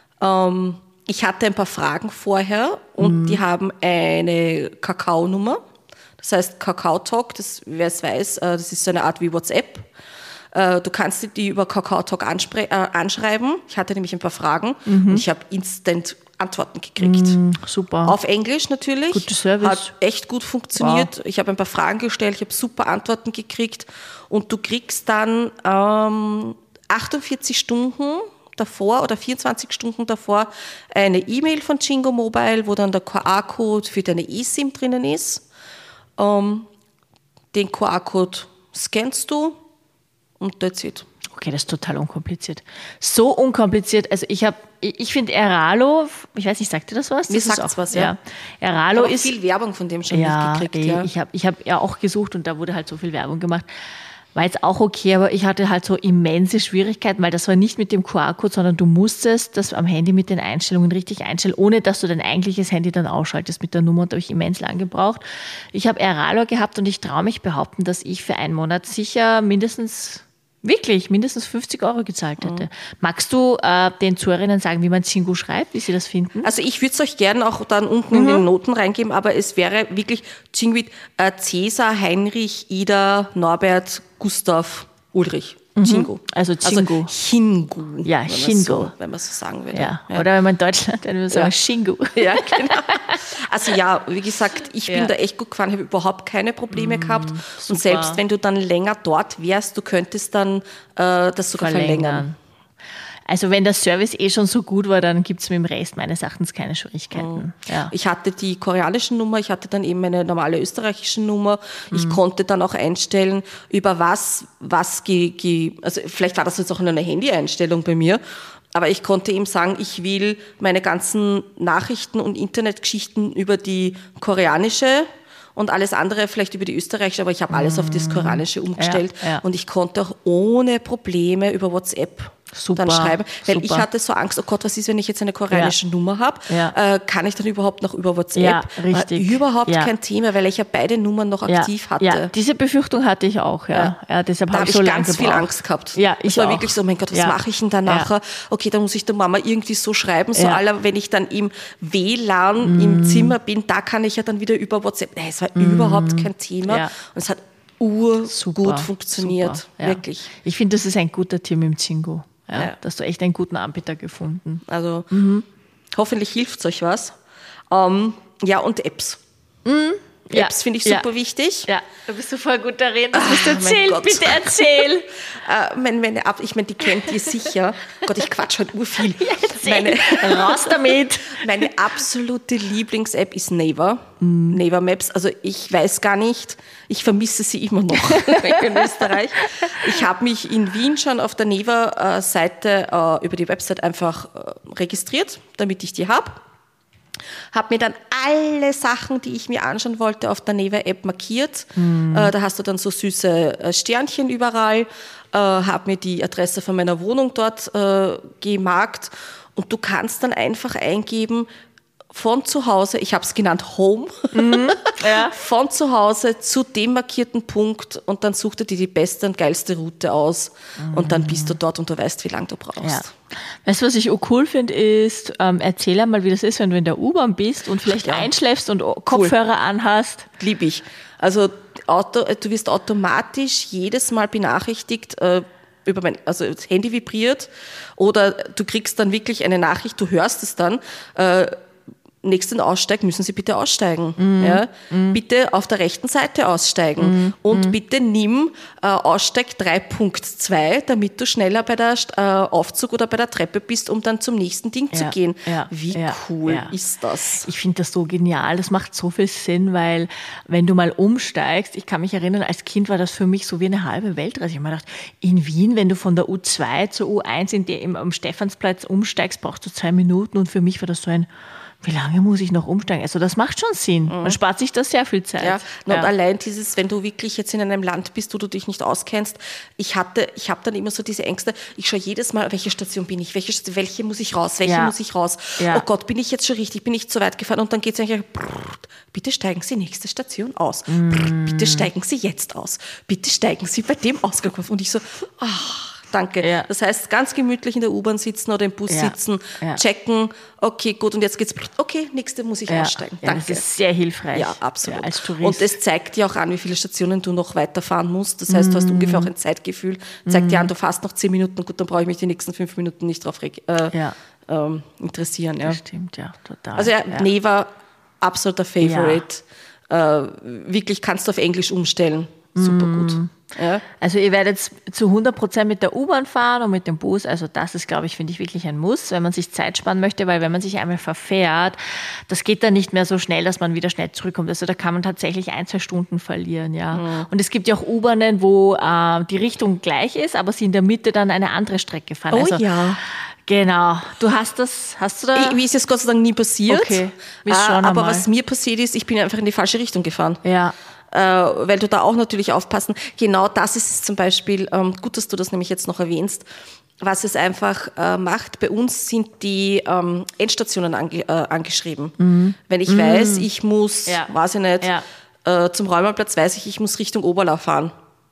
S2: Ähm, ich hatte ein paar Fragen vorher und mm. die haben eine Kakao-Nummer. Das heißt Kakao Talk, das, wer es weiß, das ist so eine Art wie WhatsApp. Du kannst die über Kakao Talk anspre- äh, anschreiben. Ich hatte nämlich ein paar Fragen mhm. und ich habe instant Antworten gekriegt.
S1: Mhm, super.
S2: Auf Englisch natürlich.
S1: Guter Service.
S2: Hat echt gut funktioniert.
S1: Wow.
S2: Ich habe ein paar Fragen gestellt, ich habe super Antworten gekriegt und du kriegst dann ähm, achtundvierzig Stunden davor oder vierundzwanzig Stunden davor eine E-Mail von Jingo Mobile, wo dann der Q R-Code für deine eSIM drinnen ist. Um, den Q R-Code scannst du und that's it.
S1: Okay, das ist total unkompliziert. So unkompliziert. Also ich habe, ich finde Airalo, ich weiß nicht, sagt ihr das was?
S2: Mir sagt es was, ja. ja. Airalo ist viel Werbung von dem schon
S1: ja,
S2: mitgekriegt.
S1: Ey,
S2: ja,
S1: ich habe ich hab ja auch gesucht und da wurde halt so viel Werbung gemacht. War jetzt auch okay, aber ich hatte halt so immense Schwierigkeiten, weil das war nicht mit dem Q R-Code, sondern du musstest das am Handy mit den Einstellungen richtig einstellen, ohne dass du dein eigentliches Handy dann ausschaltest mit der Nummer. Und da habe ich immens lang gebraucht. Ich habe Airalo gehabt und ich traue mich behaupten, dass ich für einen Monat sicher mindestens, wirklich mindestens fünfzig Euro gezahlt hätte. Mhm. Magst du äh, den Zuhörerinnen sagen, wie man Jingo schreibt, wie sie das finden?
S2: Also ich würde es euch gerne auch dann unten mhm. in den Noten reingeben, aber es wäre wirklich Jingo äh, Cäsar, Heinrich, Ida, Norbert, Gustav, Ulrich.
S1: Mhm.
S2: Jingo.
S1: Also Jingo.
S2: Also Chingu.
S1: Ja,
S2: wenn
S1: Chingo.
S2: So, wenn man so sagen würde.
S1: Ja. Ja. Oder wenn man in Deutschland, dann würde man sagen, ja. Chingu.
S2: Ja, genau. Also ja, wie gesagt, ich bin
S1: ja.
S2: da echt gut gefahren, habe überhaupt keine Probleme mm, gehabt.
S1: Super.
S2: Und selbst wenn du dann länger dort wärst, du könntest dann äh, das sogar verlängern. verlängern.
S1: Also wenn der Service eh schon so gut war, dann gibt es mit dem Rest meines Erachtens keine Schwierigkeiten.
S2: Mhm.
S1: Ja.
S2: Ich hatte die koreanische Nummer, ich hatte dann eben eine normale österreichische Nummer. Ich mhm. konnte dann auch einstellen, über was, was, ge, ge, also vielleicht war das jetzt auch eine Handy-Einstellung bei mir, aber ich konnte ihm sagen, ich will meine ganzen Nachrichten und Internetgeschichten über die koreanische und alles andere vielleicht über die österreichische, aber ich habe alles auf das koreanische umgestellt
S1: ja, ja.
S2: und ich konnte auch ohne Probleme über WhatsApp
S1: Super,
S2: dann schreiben. Weil
S1: super.
S2: ich hatte so Angst, oh Gott, was ist, wenn ich jetzt eine koreanische
S1: ja.
S2: Nummer habe?
S1: Ja.
S2: Äh, kann ich dann überhaupt noch über WhatsApp?
S1: Ja, richtig.
S2: War überhaupt
S1: ja.
S2: kein Thema, weil ich ja beide Nummern noch
S1: ja.
S2: aktiv hatte.
S1: Ja, diese Befürchtung hatte ich auch. Ja. Ja. Ja, deshalb
S2: da
S1: habe
S2: habe
S1: ich so
S2: ich
S1: lange
S2: ganz
S1: gebraucht.
S2: viel Angst gehabt.
S1: Ja, ich
S2: es war
S1: auch.
S2: wirklich so, mein Gott, was
S1: ja.
S2: mache ich denn dann nachher?
S1: Ja.
S2: Okay, dann muss ich der Mama irgendwie so schreiben, so
S1: ja.
S2: aller, wenn ich dann im W L A N mm. im Zimmer bin, da kann ich ja dann wieder über WhatsApp. Nein, es war mm. überhaupt kein Thema.
S1: Ja.
S2: Und es hat urgut
S1: super,
S2: funktioniert.
S1: Super, ja.
S2: Wirklich.
S1: Ich finde, das ist ein guter Team im Jingo. Ja,
S2: ja.
S1: Da hast du echt einen guten Anbieter gefunden.
S2: Also mhm. hoffentlich hilft es euch was. Ähm, ja, und Apps.
S1: Mhm. Ja.
S2: Apps finde ich super
S1: ja.
S2: wichtig.
S1: Ja, da bist du voll gut darin. Das musst du
S2: Ah,
S1: erzählen. Bitte erzähl.
S2: äh, meine, meine App, ich meine, die kennt ihr sicher. Gott, ich quatsch halt urviel.
S1: Ja, meine, raus damit.
S2: Meine absolute Lieblings-App ist Naver. Mm. Naver Maps. Also ich weiß gar nicht, ich vermisse sie immer noch in Österreich. Ich habe mich in Wien schon auf der Naver-Seite äh, über die Website einfach äh, registriert, damit ich die habe. Habe mir dann alle Sachen, die ich mir anschauen wollte, auf der Naver-App markiert. Mm. Äh, da hast du dann so süße äh, Sternchen überall. Äh, habe mir die Adresse von meiner Wohnung dort äh, gemarkt. Und du kannst dann einfach eingeben, von zu Hause, ich habe es genannt Home,
S1: mm, ja.
S2: von zu Hause zu dem markierten Punkt und dann such dir die beste und geilste Route aus mm. und dann bist du dort und du weißt, wie lange du brauchst.
S1: Ja. Weißt du, was ich auch cool finde, ist, ähm, erzähl einmal, wie das ist, wenn du in der U-Bahn bist und vielleicht ja. einschläfst und Kopfhörer cool. anhast.
S2: Lieb ich. Also Auto, du wirst automatisch jedes Mal benachrichtigt, äh, über mein, also das Handy vibriert oder du kriegst dann wirklich eine Nachricht, du hörst es dann, äh, nächsten Aussteig müssen Sie bitte aussteigen. Mm. Ja? Mm. Bitte auf der rechten Seite aussteigen. Mm. Und mm. bitte nimm äh, Aussteig drei Punkt zwei, damit du schneller bei der äh, Aufzug oder bei der Treppe bist, um dann zum nächsten Ding
S1: ja.
S2: zu gehen.
S1: Ja.
S2: Wie
S1: ja.
S2: cool
S1: ja.
S2: ist das?
S1: Ich finde das so genial. Das macht so viel Sinn, weil wenn du mal umsteigst, ich kann mich erinnern, als Kind war das für mich so wie eine halbe Weltreise. Ich habe mir gedacht, in Wien, wenn du von der U zwei zur U eins in die, im, am Stephansplatz umsteigst, brauchst du zwei Minuten. Und für mich war das so ein, wie lange muss ich noch umsteigen? Also das macht schon Sinn. Mhm. Man spart sich da sehr viel Zeit.
S2: Ja, und
S1: ja.
S2: allein dieses, wenn du wirklich jetzt in einem Land bist, wo du dich nicht auskennst, ich hatte, ich habe dann immer so diese Ängste, ich schaue jedes Mal, welche Station bin ich, welche, welche muss ich raus, welche
S1: ja.
S2: muss ich raus?
S1: Ja.
S2: Oh Gott, bin ich jetzt schon richtig, bin ich zu weit gefahren? Und dann geht es eigentlich, bitte steigen Sie nächste Station aus. Mm. Bitte steigen Sie jetzt aus. Bitte steigen Sie bei dem Ausgang aus. Und ich so, ach. Danke. Ja. Das heißt, ganz gemütlich in der U-Bahn sitzen oder im Bus ja. sitzen, ja. checken, okay, gut, und jetzt geht's, okay, nächste muss ich
S1: ja.
S2: aussteigen.
S1: Ja,
S2: Danke.
S1: das ist sehr hilfreich.
S2: Ja, absolut.
S1: Ja, als Tourist.
S2: Und es zeigt dir auch an, wie viele Stationen du noch weiterfahren musst. Das heißt, du hast mm. ungefähr auch ein Zeitgefühl. Zeigt mm. dir an, du fährst noch zehn Minuten, gut, dann brauche ich mich die nächsten fünf Minuten nicht drauf äh, ja. ähm, interessieren. Ja.
S1: Das stimmt, ja, total.
S2: Also ja, ja. Neva, absoluter Favorite. Ja. Äh, wirklich kannst du auf Englisch umstellen. Super gut. Ja.
S1: Also ihr werdet zu hundert Prozent mit der U-Bahn fahren und mit dem Bus. Also das ist, glaube ich, finde ich wirklich ein Muss, wenn man sich Zeit sparen möchte, weil wenn man sich einmal verfährt, das geht dann nicht mehr so schnell, dass man wieder schnell zurückkommt. Also da kann man tatsächlich ein, zwei Stunden verlieren. Ja. Mhm. Und es gibt ja auch U-Bahnen, wo äh, die Richtung gleich ist, aber sie in der Mitte dann eine andere Strecke fahren.
S2: Oh
S1: also,
S2: ja.
S1: Genau. Du hast das, hast du da?
S2: Ich, mir ist es Gott sei Dank nie passiert.
S1: Okay. Äh,
S2: aber
S1: einmal.
S2: Was mir passiert ist, ich bin einfach in die falsche Richtung gefahren.
S1: Ja.
S2: Äh, weil du da auch natürlich aufpassen. Genau das ist es zum Beispiel, ähm, gut, dass du das nämlich jetzt noch erwähnst, was es einfach äh, macht. Bei uns sind die ähm, Endstationen ange, äh, angeschrieben. Mhm. Wenn ich mhm. weiß, ich muss,
S1: ja.
S2: weiß ich nicht,
S1: ja.
S2: äh, zum Räumerplatz weiß ich, ich muss Richtung Oberlau fahren.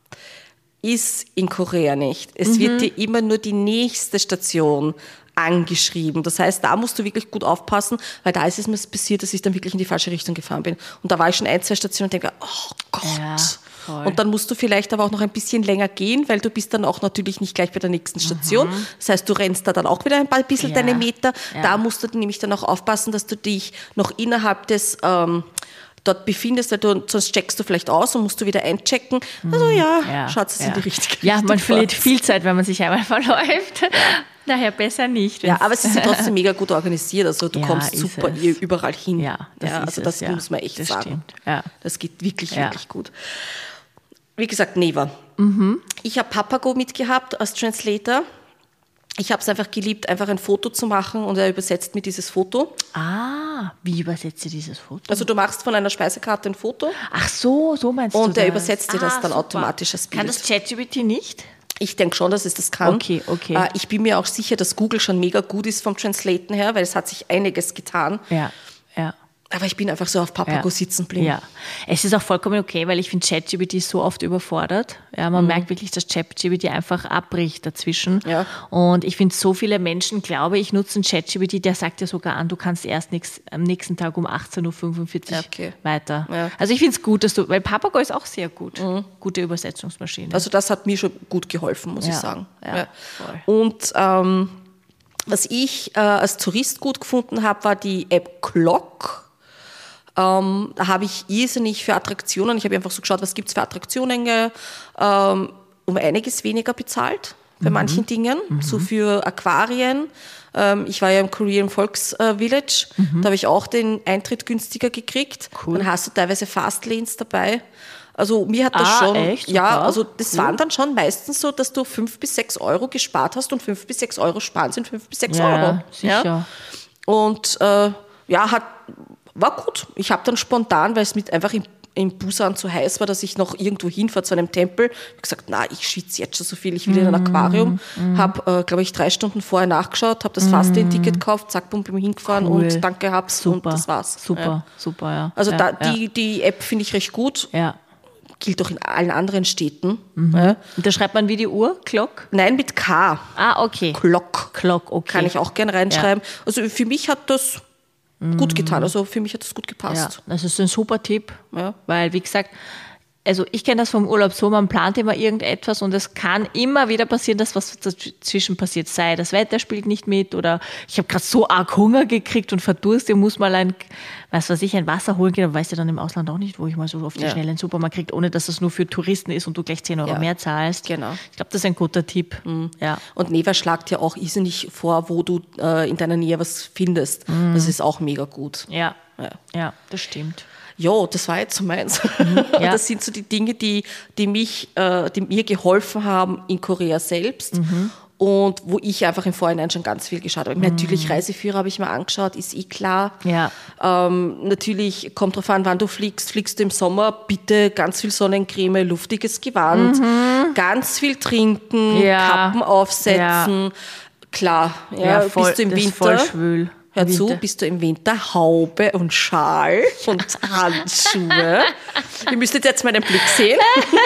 S2: Ist in Korea nicht. Es mhm. wird dir immer nur die nächste Station angeschrieben. Das heißt, da musst du wirklich gut aufpassen, weil da ist es mir passiert, dass ich dann wirklich in die falsche Richtung gefahren bin. Und da war ich schon ein, zwei Stationen und denke, oh Gott. Ja, und dann musst du vielleicht aber auch noch ein bisschen länger gehen, weil du bist dann auch natürlich nicht gleich bei der nächsten Station. Mhm. Das heißt, du rennst da dann auch wieder ein bisschen ja. deine Meter. Ja. Da musst du nämlich dann auch aufpassen, dass du dich noch innerhalb des ähm, dort befindest, weil du, sonst checkst du vielleicht aus und musst du wieder einchecken. Also ja, ja schaut es ja. in die richtige Richtung.
S1: Ja, man verliert viel Zeit, wenn man sich einmal verläuft. Daher besser nicht.
S2: Ja, aber es ist ja trotzdem mega gut organisiert. Also du
S1: ja,
S2: kommst super es. überall hin.
S1: Ja, das
S2: ja,
S1: ist
S2: also
S1: es,
S2: das
S1: ja.
S2: muss man echt
S1: das
S2: sagen.
S1: Ja.
S2: Das geht wirklich,
S1: ja.
S2: wirklich gut. Wie gesagt, Neva.
S1: Mhm.
S2: Ich habe Papago mitgehabt als Translator. Ich habe es einfach geliebt, einfach ein Foto zu machen und er übersetzt mir dieses Foto.
S1: Ah, wie übersetzt ihr dieses Foto?
S2: Also du machst von einer Speisekarte ein Foto.
S1: Ach so, so meinst du das.
S2: Und er übersetzt dir das
S1: ah,
S2: dann
S1: super.
S2: automatisch als Bild.
S1: Kann das ChatGPT nicht?
S2: Ich denke schon, dass es das kann.
S1: Okay, okay.
S2: Äh, ich bin mir auch sicher, dass Google schon mega gut ist vom Translaten her, weil es hat sich einiges getan.
S1: Ja, ja.
S2: Aber ich bin einfach so auf Papago
S1: ja.
S2: sitzen geblieben.
S1: Ja, es ist auch vollkommen okay, weil ich finde ChatGPT so oft überfordert. Ja, man mhm. merkt wirklich, dass ChatGPT einfach abbricht dazwischen.
S2: Ja.
S1: Und ich finde, so viele Menschen, glaube ich, nutzen ChatGPT, der sagt ja sogar an, du kannst erst nix, am nächsten Tag um achtzehn Uhr fünfundvierzig
S2: okay.
S1: weiter.
S2: Ja.
S1: Also ich finde es gut, dass du, weil Papago ist auch sehr gut. Mhm. Gute Übersetzungsmaschine.
S2: Also das hat mir schon gut geholfen, muss
S1: ja.
S2: ich sagen.
S1: Ja,
S2: ja.
S1: Voll.
S2: Und ähm, was ich äh, als Tourist gut gefunden habe, war die App Clock. Ähm, da habe ich irrsinnig für Attraktionen, ich habe einfach so geschaut, was gibt es für Attraktionen, ähm, um einiges weniger bezahlt bei mhm. manchen Dingen, mhm. so für Aquarien. Ähm, ich war ja im Korean Volksvillage, äh, mhm. da habe ich auch den Eintritt günstiger gekriegt.
S1: Cool.
S2: Dann hast du teilweise Fastlanes dabei. Also mir hat das
S1: ah,
S2: schon,
S1: echt?
S2: ja,
S1: Super.
S2: also das
S1: cool.
S2: waren dann schon meistens so, dass du fünf bis sechs Euro gespart hast und fünf bis sechs Euro sparen sind fünf bis sechs
S1: ja,
S2: Euro.
S1: Sicher.
S2: Ja? Und äh, ja, hat war gut. Ich habe dann spontan, weil es mit einfach im, im Busan zu heiß war, dass ich noch irgendwo hinfahre zu einem Tempel, gesagt, na, ich schwitze jetzt schon so viel, ich will in ein Aquarium. Mm. Habe, äh, glaube ich, drei Stunden vorher nachgeschaut, habe das mm. Fastlane-Ticket gekauft, zack, bumm, bin hingefahren cool. und danke, hab's
S1: super.
S2: und das war's.
S1: Super,
S2: ja.
S1: super, ja.
S2: Also
S1: ja,
S2: da,
S1: ja.
S2: Die, die App finde ich recht gut.
S1: Ja.
S2: Gilt auch in allen anderen Städten.
S1: Mhm.
S2: Ja.
S1: Und da schreibt man wie die Uhr? Clock?
S2: Nein, mit K.
S1: Ah, okay.
S2: Clock.
S1: Clock, okay.
S2: Kann ich auch gerne reinschreiben.
S1: Ja.
S2: Also für mich hat das gut getan. Also für mich hat das gut gepasst.
S1: Ja, das ist ein super Tipp,
S2: ja.
S1: weil wie gesagt, also ich kenne das vom Urlaub so, man plant immer irgendetwas und es kann immer wieder passieren, dass was dazwischen passiert, sei das Wetter spielt nicht mit oder ich habe gerade so arg Hunger gekriegt und verdurste, muss mal ein, was weiß ich, ein Wasser holen gehen, aber weißt du dann im Ausland auch nicht, wo ich mal so auf die
S2: Ja.
S1: Schnelle einen Supermarkt kriege, ohne dass das nur für Touristen ist und du gleich zehn Euro
S2: Ja.
S1: mehr zahlst.
S2: Genau.
S1: Ich glaube, das ist ein guter Tipp. Mhm. Ja.
S2: Und Neva schlagt ja auch irrsinnig vor, wo du äh, in deiner Nähe was findest.
S1: Mhm.
S2: Das ist auch mega gut.
S1: Ja.
S2: Ja.
S1: Ja, das stimmt.
S2: Ja, das war jetzt so meins.
S1: ja.
S2: Das sind so die Dinge, die, die, mich, äh, die mir geholfen haben in Korea selbst und wo ich einfach im Vorhinein schon ganz viel geschaut habe. Natürlich, Reiseführer habe ich mir angeschaut, ist eh klar.
S1: Ja.
S2: Ähm, natürlich kommt drauf an, wann du fliegst. Fliegst du im Sommer, bitte ganz viel Sonnencreme, luftiges Gewand, ganz viel trinken,
S1: Ja.
S2: Kappen aufsetzen. Klar, ja,
S1: Ja, voll,
S2: bist du im
S1: das ist
S2: Winter.
S1: voll schwül.
S2: Hör
S1: Winter.
S2: zu, bist du im Winter Haube und Schal und Handschuhe. Ihr müsstet jetzt meinen Blick sehen.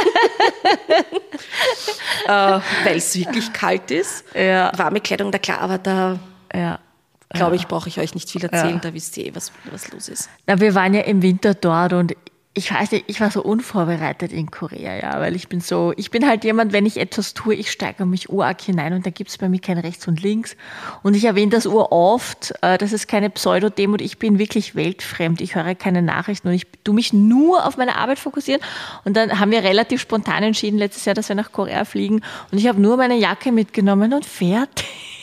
S2: äh, weil es wirklich kalt ist.
S1: Ja.
S2: Warme Kleidung, da klar, aber da
S1: Ja.
S2: glaube ich, brauche ich euch nicht viel erzählen,
S1: Ja.
S2: da wisst ihr eh, was, was los ist.
S1: Na, wir waren ja im Winter dort und ich weiß nicht, ich war so unvorbereitet in Korea, ja, weil ich bin so, ich bin halt jemand, wenn ich etwas tue, ich steigere mich urarg hinein und da gibt es bei mir kein Rechts und Links. Und ich erwähne das uroft, äh, das ist keine Pseudodemut, ich bin wirklich weltfremd, ich höre keine Nachrichten und ich tue mich nur auf meine Arbeit fokussieren. Und dann haben wir relativ spontan entschieden letztes Jahr, dass wir nach Korea fliegen und ich habe nur meine Jacke mitgenommen und fertig.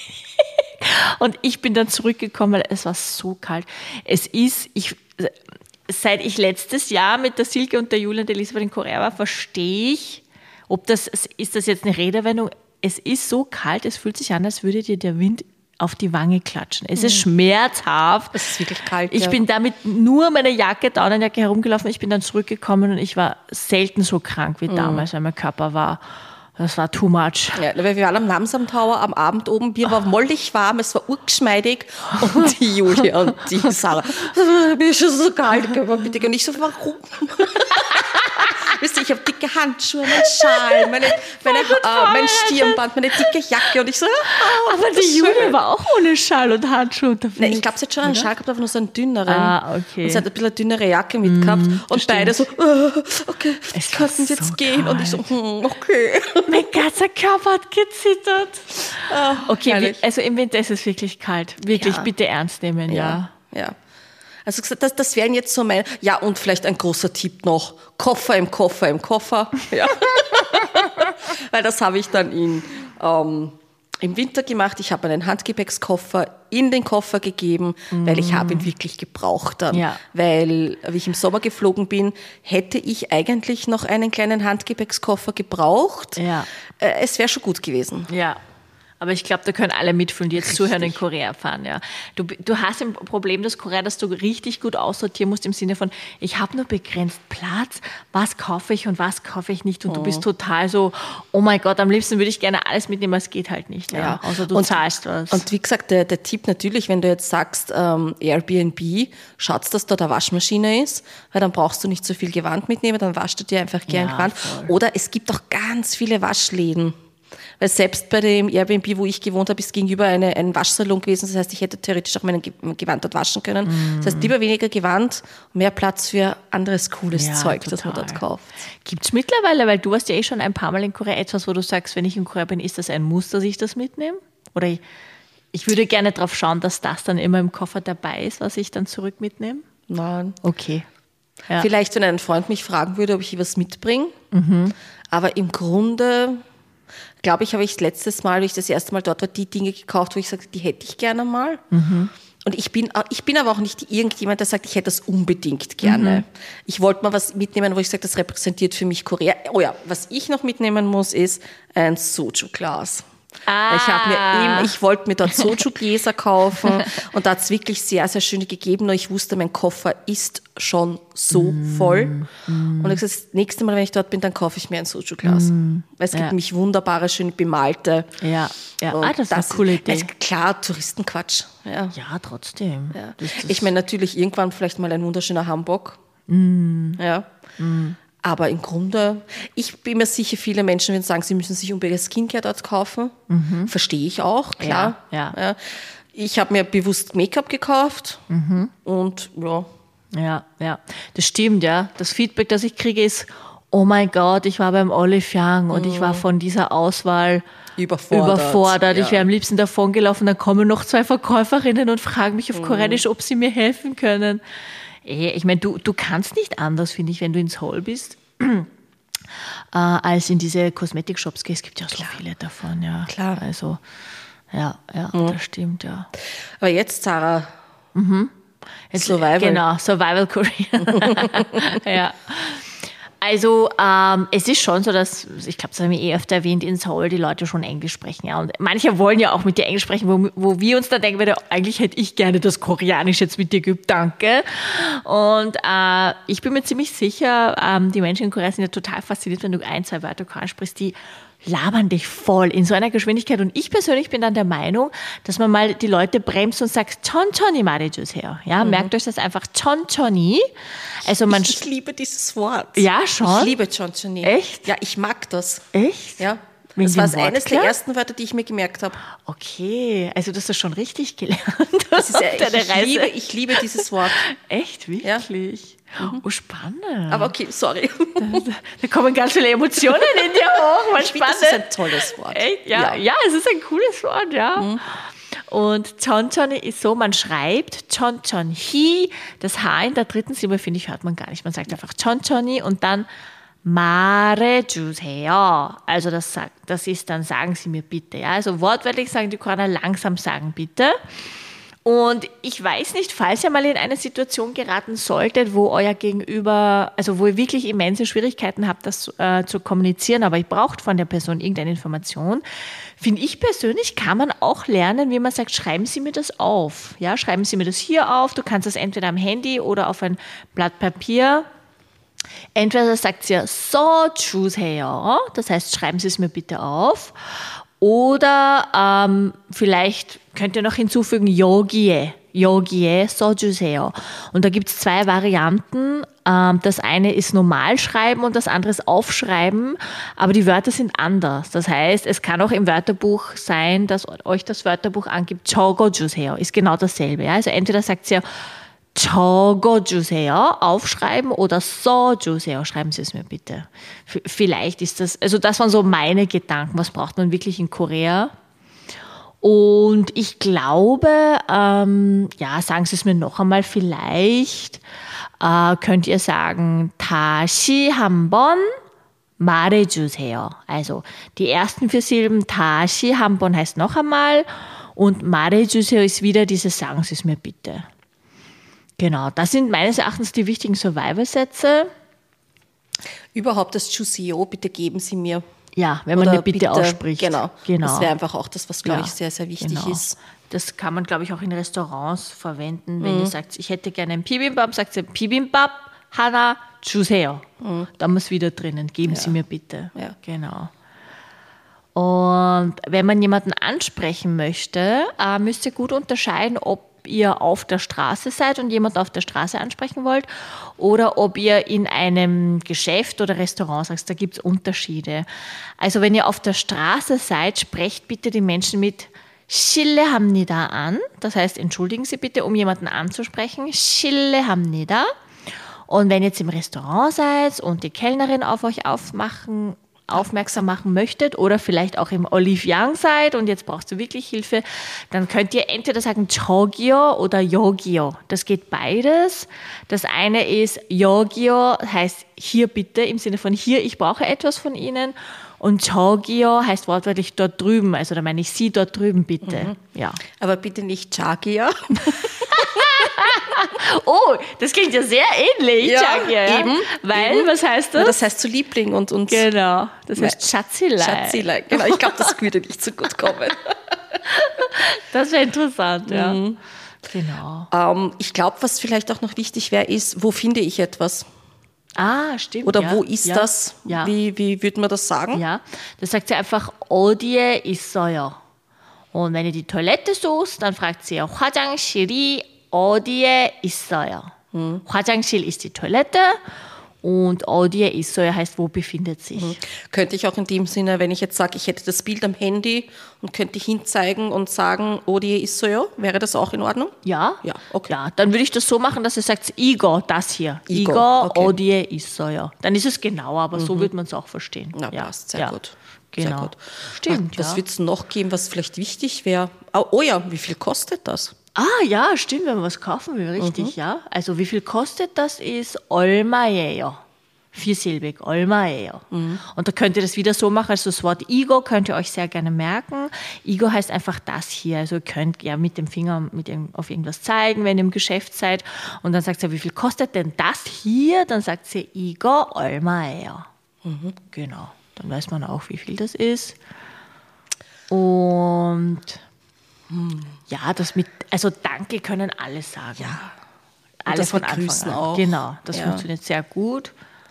S1: Und ich bin dann zurückgekommen, weil es war so kalt. Es ist, ich, seit ich letztes Jahr mit der Silke und der Julia und der Elisabeth in Korea war, verstehe ich, ob das, ist das jetzt eine Redewendung, es ist so kalt, es fühlt sich an, als würde dir der Wind auf die Wange klatschen. Es ist schmerzhaft.
S2: Es ist wirklich kalt.
S1: Ich
S2: ja.
S1: bin damit nur meine Jacke, Daunenjacke herumgelaufen. Ich bin dann zurückgekommen und ich war selten so krank wie damals, weil mein Körper war, das war too much.
S2: Ja, weil wir waren am Namsam Tower am Abend oben, Bier war mollig warm, es war urgeschmeidig und die Julia und die Sarah, mir ist schon so kalt, bitte. Und ich so, warum? Wisst ihr, ich habe dicke Handschuhe, mein Schal, meine, meine, äh, mein Stirnband, meine dicke Jacke und ich so, oh,
S1: Aber die Julia war auch ohne Schal und Handschuhe unterwegs.
S2: Nein, ich glaube, sie hat schon einen Schal gehabt, aber nur so einen dünneren.
S1: Ah, okay.
S2: Und sie hat ein bisschen eine dünnere Jacke mitgehabt. Mm, und beide so, oh, okay,
S1: Es
S2: wir
S1: war
S2: könnten jetzt
S1: so
S2: gehen.
S1: kalt.
S2: Und ich so, hm, okay.
S1: Mein ganzer Körper hat gezittert.
S2: Ah,
S1: Okay,
S2: herrlich.
S1: wie, also im Winter ist es wirklich kalt. Wirklich,
S2: Ja.
S1: bitte ernst nehmen, ja.
S2: Ja, ja. Also gesagt, das, das wären jetzt so meine, ja, und vielleicht ein großer Tipp noch, Koffer im Koffer im Koffer. Ja. Weil das habe ich dann in, ähm, im Winter gemacht. Ich habe einen Handgepäckskoffer in den Koffer gegeben, mm. weil ich habe ihn wirklich gebraucht dann.
S1: Ja.
S2: Weil, wie ich im Sommer geflogen bin, hätte ich eigentlich noch einen kleinen Handgepäckskoffer gebraucht.
S1: Ja.
S2: Äh, es wäre schon gut gewesen.
S1: Ja. Aber ich glaube, da können alle mitfühlen, die jetzt zuhören, in Korea fahren. Ja. Du, du hast ein Problem, das Korea, dass du richtig gut aussortieren musst im Sinne von, ich habe nur begrenzt Platz, was kaufe ich und was kaufe ich nicht. Und
S2: Oh.
S1: du bist total so, oh mein Gott, am liebsten würde ich gerne alles mitnehmen, aber es geht halt nicht. Ja.
S2: Ja.
S1: Außer du
S2: Und-
S1: zahlst was.
S2: Und wie gesagt, der, der Tipp natürlich, wenn du jetzt sagst, ähm, Airbnb, schaut, dass dort eine Waschmaschine ist, weil dann brauchst du nicht so viel Gewand mitnehmen, dann waschst du dir einfach gern
S1: Ja,
S2: Gewand.
S1: voll.
S2: Oder es gibt auch ganz viele Waschläden. Weil selbst bei dem Airbnb, wo ich gewohnt habe, ist gegenüber eine, ein Waschsalon gewesen. Das heißt, ich hätte theoretisch auch mein Ge- Gewand dort waschen können.
S1: Mm.
S2: Das heißt, lieber weniger Gewand, mehr Platz für anderes cooles
S1: Ja,
S2: Zeug, das man
S1: total.
S2: dort kauft.
S1: Gibt es mittlerweile, weil du warst ja eh schon ein paar Mal in Korea, etwas, wo du sagst, wenn ich in Korea bin, ist das ein Muss, dass ich das mitnehme? Oder ich, ich würde gerne darauf schauen, dass das dann immer im Koffer dabei ist, was ich dann zurück mitnehme?
S2: Nein.
S1: Okay. Ja.
S2: Vielleicht, wenn ein Freund mich fragen würde, ob ich was mitbringe.
S1: Mhm.
S2: Aber im Grunde, glaube ich, habe ich letztes Mal, wie ich das erste Mal dort war, die Dinge gekauft, wo ich sage, die hätte ich gerne mal.
S1: Mhm.
S2: Und ich bin, ich bin aber auch nicht irgendjemand, der sagt, ich hätte das unbedingt gerne.
S1: Mhm.
S2: Ich wollte mal was mitnehmen, wo ich sage, das repräsentiert für mich Korea. Oh ja, was ich noch mitnehmen muss, ist ein Soju-Glas.
S1: Ah.
S2: Ich habe mir eben, ich wollte mir dort Soju-Gläser kaufen und da hat es wirklich sehr, sehr schöne gegeben. Nur ich wusste, mein Koffer ist schon so
S1: Mm.
S2: voll. Und ich gesagt, das nächste Mal, wenn ich dort bin, dann kaufe ich mir ein Soju-Glas. Weil es gibt
S1: Mm. Ja.
S2: nämlich wunderbare, schön bemalte.
S1: Ja, ja.
S2: Und
S1: Ah, das ist eine coole Idee.
S2: ist klar, Touristenquatsch. Ja.
S1: Ja, trotzdem.
S2: Ja.
S1: Das ist-
S2: Ich meine, natürlich irgendwann vielleicht mal ein wunderschöner Hamburg.
S1: Mm.
S2: Ja. Aber im Grunde, ich bin mir sicher, viele Menschen werden sagen, sie müssen sich unbedingt Skincare dort kaufen. Verstehe ich auch, klar.
S1: Mhm. Ja, ja.
S2: Ich habe mir bewusst Make-up gekauft und ja.
S1: Ja, ja, das stimmt, ja. Das Feedback, das ich kriege, ist, oh mein Gott, ich war beim Olive Young und ich war von dieser Auswahl
S2: Überfordert.
S1: überfordert.
S2: Ja.
S1: Ich wäre am liebsten davon gelaufen, dann kommen noch zwei Verkäuferinnen und fragen mich auf Koreanisch, ob sie mir helfen können. Ich meine, du, du kannst nicht anders, finde ich, wenn du ins Hall bist, äh, als in diese Kosmetikshops gehst. Es gibt ja so
S2: Klar.
S1: viele davon, ja.
S2: Klar.
S1: Also, ja, ja, das stimmt, ja.
S2: Aber jetzt, Sarah,
S1: Jetzt,
S2: Survival.
S1: Genau, Survival Korea. ja. Also ähm, es ist schon so, dass, ich glaube, das habe ich eh öfter erwähnt, in Seoul die Leute schon Englisch sprechen. Ja. Und manche wollen ja auch mit dir Englisch sprechen, wo, wo wir uns dann denken, würde, eigentlich hätte ich gerne das Koreanisch jetzt mit dir geübt, danke. Und äh, ich bin mir ziemlich sicher, ähm, die Menschen in Korea sind ja total fasziniert, wenn du ein, zwei Wörter Koreanisch sprichst, die labern dich voll in so einer Geschwindigkeit. Und ich persönlich bin dann der Meinung, dass man mal die Leute bremst und sagt, 천천히 말해주세요. Ja, mhm. Merkt euch das einfach, 천천히. Also man
S2: ich, ich liebe dieses Wort.
S1: Ja, schon?
S2: Ich liebe 천천히.
S1: Echt?
S2: Ja, ich mag das.
S1: Echt?
S2: Ja.
S1: Wegen
S2: Das war
S1: dem
S2: eines
S1: Wortklang?
S2: der ersten Wörter, die ich mir gemerkt habe.
S1: Okay, also du hast das schon richtig gelernt.
S2: Das ist,
S1: auf
S2: ich,
S1: deiner
S2: ich,
S1: Reise.
S2: liebe, ich liebe dieses Wort.
S1: Echt, wirklich? Ja. Oh, spannend.
S2: Aber okay, sorry.
S1: Da, da kommen ganz viele Emotionen in dir hoch. Mal
S2: Ich finde,
S1: spannend.
S2: das ist ein tolles Wort.
S1: Echt? Ja, ja. ja, es ist ein cooles Wort, ja. Mhm. Und 천천히 ist so, man schreibt 천천히, das H in der dritten Silbe, finde ich, hört man gar nicht. Man sagt einfach 천천히 und dann 말해주세요. Also das, sagt, das ist dann, sagen Sie mir bitte. Ja? Also wortwörtlich sagen die Koreaner, langsam sagen bitte. Und ich weiß nicht, falls ihr mal in eine Situation geraten solltet, wo euer Gegenüber, also wo ihr wirklich immense Schwierigkeiten habt, das äh, zu kommunizieren, aber ihr braucht von der Person irgendeine Information, finde ich persönlich, kann man auch lernen, wie man sagt, schreiben Sie mir das auf. Ja, schreiben Sie mir das hier auf. Du kannst das entweder am Handy oder auf ein Blatt Papier. Entweder sagt ihr so 주세요, das heißt, schreiben Sie es mir bitte auf. Oder ähm, vielleicht könnt ihr noch hinzufügen 여기에, 여기에 써주세요. Und da gibt es zwei Varianten. Ähm, das eine ist normal schreiben und das andere ist aufschreiben, aber die Wörter sind anders. Das heißt, es kann auch im Wörterbuch sein, dass euch das Wörterbuch angibt, 적어주세요, ist genau dasselbe. Ja? Also entweder sagt ihr 적어주세요, aufschreiben oder 써주세요, schreiben Sie es mir bitte. V- vielleicht ist das, also das waren so meine Gedanken, was braucht man wirklich in Korea? Und ich glaube, ähm, ja, sagen Sie es mir noch einmal, vielleicht äh, könnt ihr sagen, 다시 한번 말해주세요. Also die ersten vier Silben, 다시 한번 heißt noch einmal und 말해주세요 ist wieder dieses, sagen Sie es mir bitte. Genau, das sind meines Erachtens die wichtigen Survival-Sätze.
S2: Überhaupt das 주세요, bitte geben Sie mir.
S1: Ja, wenn man
S2: Oder
S1: eine Bitte, ausspricht.
S2: Genau.
S1: genau.
S2: Das wäre einfach auch das, was, glaube
S1: Ja,
S2: ich, sehr, sehr wichtig
S1: genau.
S2: ist.
S1: Das kann man, glaube ich, auch in Restaurants verwenden. Wenn mhm. ihr sagt, ich hätte gerne ein Bibimbap, sagt ihr Bibimbap, 하나 주세요. Mhm. Da muss wieder drinnen, geben ja. Sie mir bitte.
S2: Ja.
S1: Genau. Und wenn man jemanden ansprechen möchte, äh, müsst ihr gut unterscheiden, ob ihr auf der Straße seid und jemand auf der Straße ansprechen wollt oder ob ihr in einem Geschäft oder Restaurant sagt, da gibt es Unterschiede. Also wenn ihr auf der Straße seid, sprecht bitte die Menschen mit 실례합니다 an. Das heißt, entschuldigen Sie bitte, um jemanden anzusprechen. 실례합니다. Und wenn ihr jetzt im Restaurant seid und die Kellnerin auf euch aufmachen aufmerksam machen möchtet oder vielleicht auch im Olive Young seid und jetzt brauchst du wirklich Hilfe, dann könnt ihr entweder sagen 저기요 oder 여기요. Das geht beides. Das eine ist 여기요, heißt hier bitte, im Sinne von hier, ich brauche etwas von Ihnen. Und 저기요 heißt wortwörtlich dort drüben. Also da meine ich Sie dort drüben bitte. Mhm. Ja.
S2: Aber bitte nicht 자기야.
S1: Oh, das klingt ja sehr ähnlich,
S2: ja,
S1: Jagia, ja?
S2: Eben.
S1: Weil,
S2: eben.
S1: was heißt das?
S2: Ja, das heißt zu Liebling und uns.
S1: Genau, das heißt Schatzilei.
S2: Schatzilei, genau. Ich glaube, das würde nicht so gut kommen.
S1: Das wäre interessant, ja. Mhm. Genau.
S2: Ähm, ich glaube, was vielleicht auch noch wichtig wäre, ist, wo finde ich etwas?
S1: Ah, stimmt.
S2: Oder
S1: ja.
S2: wo ist
S1: ja.
S2: das?
S1: Ja.
S2: Wie, wie würde man das sagen?
S1: Ja, das sagt sie einfach, 어디에 있어요. Und wenn ihr die Toilette sucht, dann fragt sie, 화장실이 어디에 있어요. 음. 화장실 ist die Toilette Und Odie Isoja heißt, wo befindet sich. Mhm.
S2: Könnte ich auch in dem Sinne, wenn ich jetzt sage, ich hätte das Bild am Handy und könnte hinzeigen und sagen, Odie Isoja, wäre das auch in Ordnung?
S1: Ja,
S2: ja, okay.
S1: Ja, dann würde ich das so machen, dass ihr sagt, Igor, das hier.
S2: Igor,
S1: Igor
S2: okay.
S1: Odie Isoja. Dann ist es genauer, aber mhm. so wird man es auch verstehen.
S2: Na,
S1: ja,
S2: passt, sehr
S1: ja.
S2: gut.
S1: Genau.
S2: Sehr gut.
S1: Stimmt,
S2: Ach, was
S1: ja.
S2: wird es noch geben, was vielleicht wichtig wäre? Oh, oh ja, wie viel kostet das?
S1: Ah ja, stimmt, wenn man was kaufen will, richtig, mhm. ja. Also wie viel kostet das ist Olmaejo. Viersilbig, Olmaejo. Mhm. Und da könnt ihr das wieder so machen, also das Wort Igor könnt ihr euch sehr gerne merken. Igor heißt einfach das hier, also ihr könnt ja mit dem Finger mit dem, auf irgendwas zeigen, wenn ihr im Geschäft seid. Und dann sagt ihr, wie viel kostet denn das hier? Dann sagt sie Igor Olmaejo. Mhm. Genau, dann weiß man auch, wie viel das ist. Und hm. ja, das mit, also Danke können alle sagen.
S2: Ja.
S1: Alle
S2: das
S1: von
S2: mit
S1: Anfang
S2: Grüßen
S1: an.
S2: auch.
S1: Genau, das
S2: ja.
S1: funktioniert sehr gut.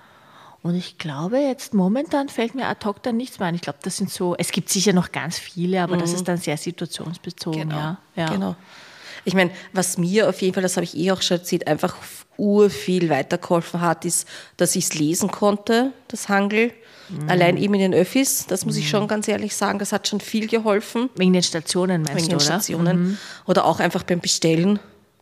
S1: Und ich glaube, jetzt momentan fällt mir ad hoc dann nichts mehr ein. Ich glaube, das sind so, es gibt sicher noch ganz viele, aber mhm. das ist dann sehr situationsbezogen.
S2: Genau.
S1: Ja. Ja.
S2: genau. Ich meine, was mir auf jeden Fall, das habe ich eh auch schon erzählt, einfach urviel weitergeholfen hat, ist, dass ich es lesen konnte, das Hangul. Mhm. Allein eben in den Öffis, das muss ich schon ganz ehrlich sagen, das hat schon viel geholfen.
S1: Wegen den Stationen meinst
S2: Wegen
S1: du,
S2: den
S1: oder?
S2: Stationen. Mhm. Oder auch einfach beim Bestellen.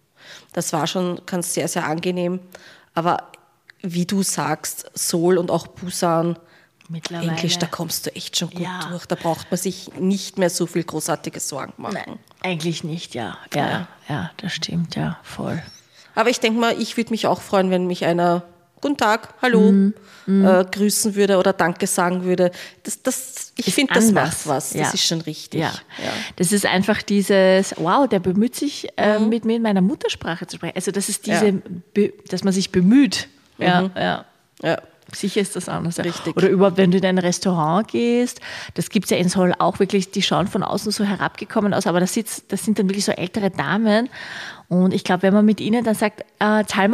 S2: Das war schon ganz sehr, sehr angenehm. Aber wie du sagst, Seoul und auch Busan, Englisch, da kommst du echt schon gut ja. durch. Da braucht man sich nicht mehr so viel großartige Sorgen machen.
S1: Nein, eigentlich nicht, ja. Ja, ja, ja das stimmt, ja, voll.
S2: Aber ich denke mal, ich würde mich auch freuen, wenn mich einer Guten Tag, hallo, mm, mm. Äh, grüßen würde oder Danke sagen würde. Das, das, ich finde, das macht was.
S1: Ja.
S2: Das ist schon richtig.
S1: Ja. Ja. Das ist einfach dieses, wow, der bemüht sich, äh, mhm. mit mir in meiner Muttersprache zu sprechen. Also das ist diese, ja. Be- dass man sich bemüht. Mhm. Ja, ja.
S2: ja.
S1: Sicher ist das anders. Ja.
S2: Richtig.
S1: Oder überhaupt, wenn du in ein Restaurant gehst, das gibt es ja in Seoul auch wirklich, die schauen von außen so herabgekommen aus, aber das, sitzt, das sind dann wirklich so ältere Damen. Und ich glaube, wenn man mit ihnen dann sagt, 잘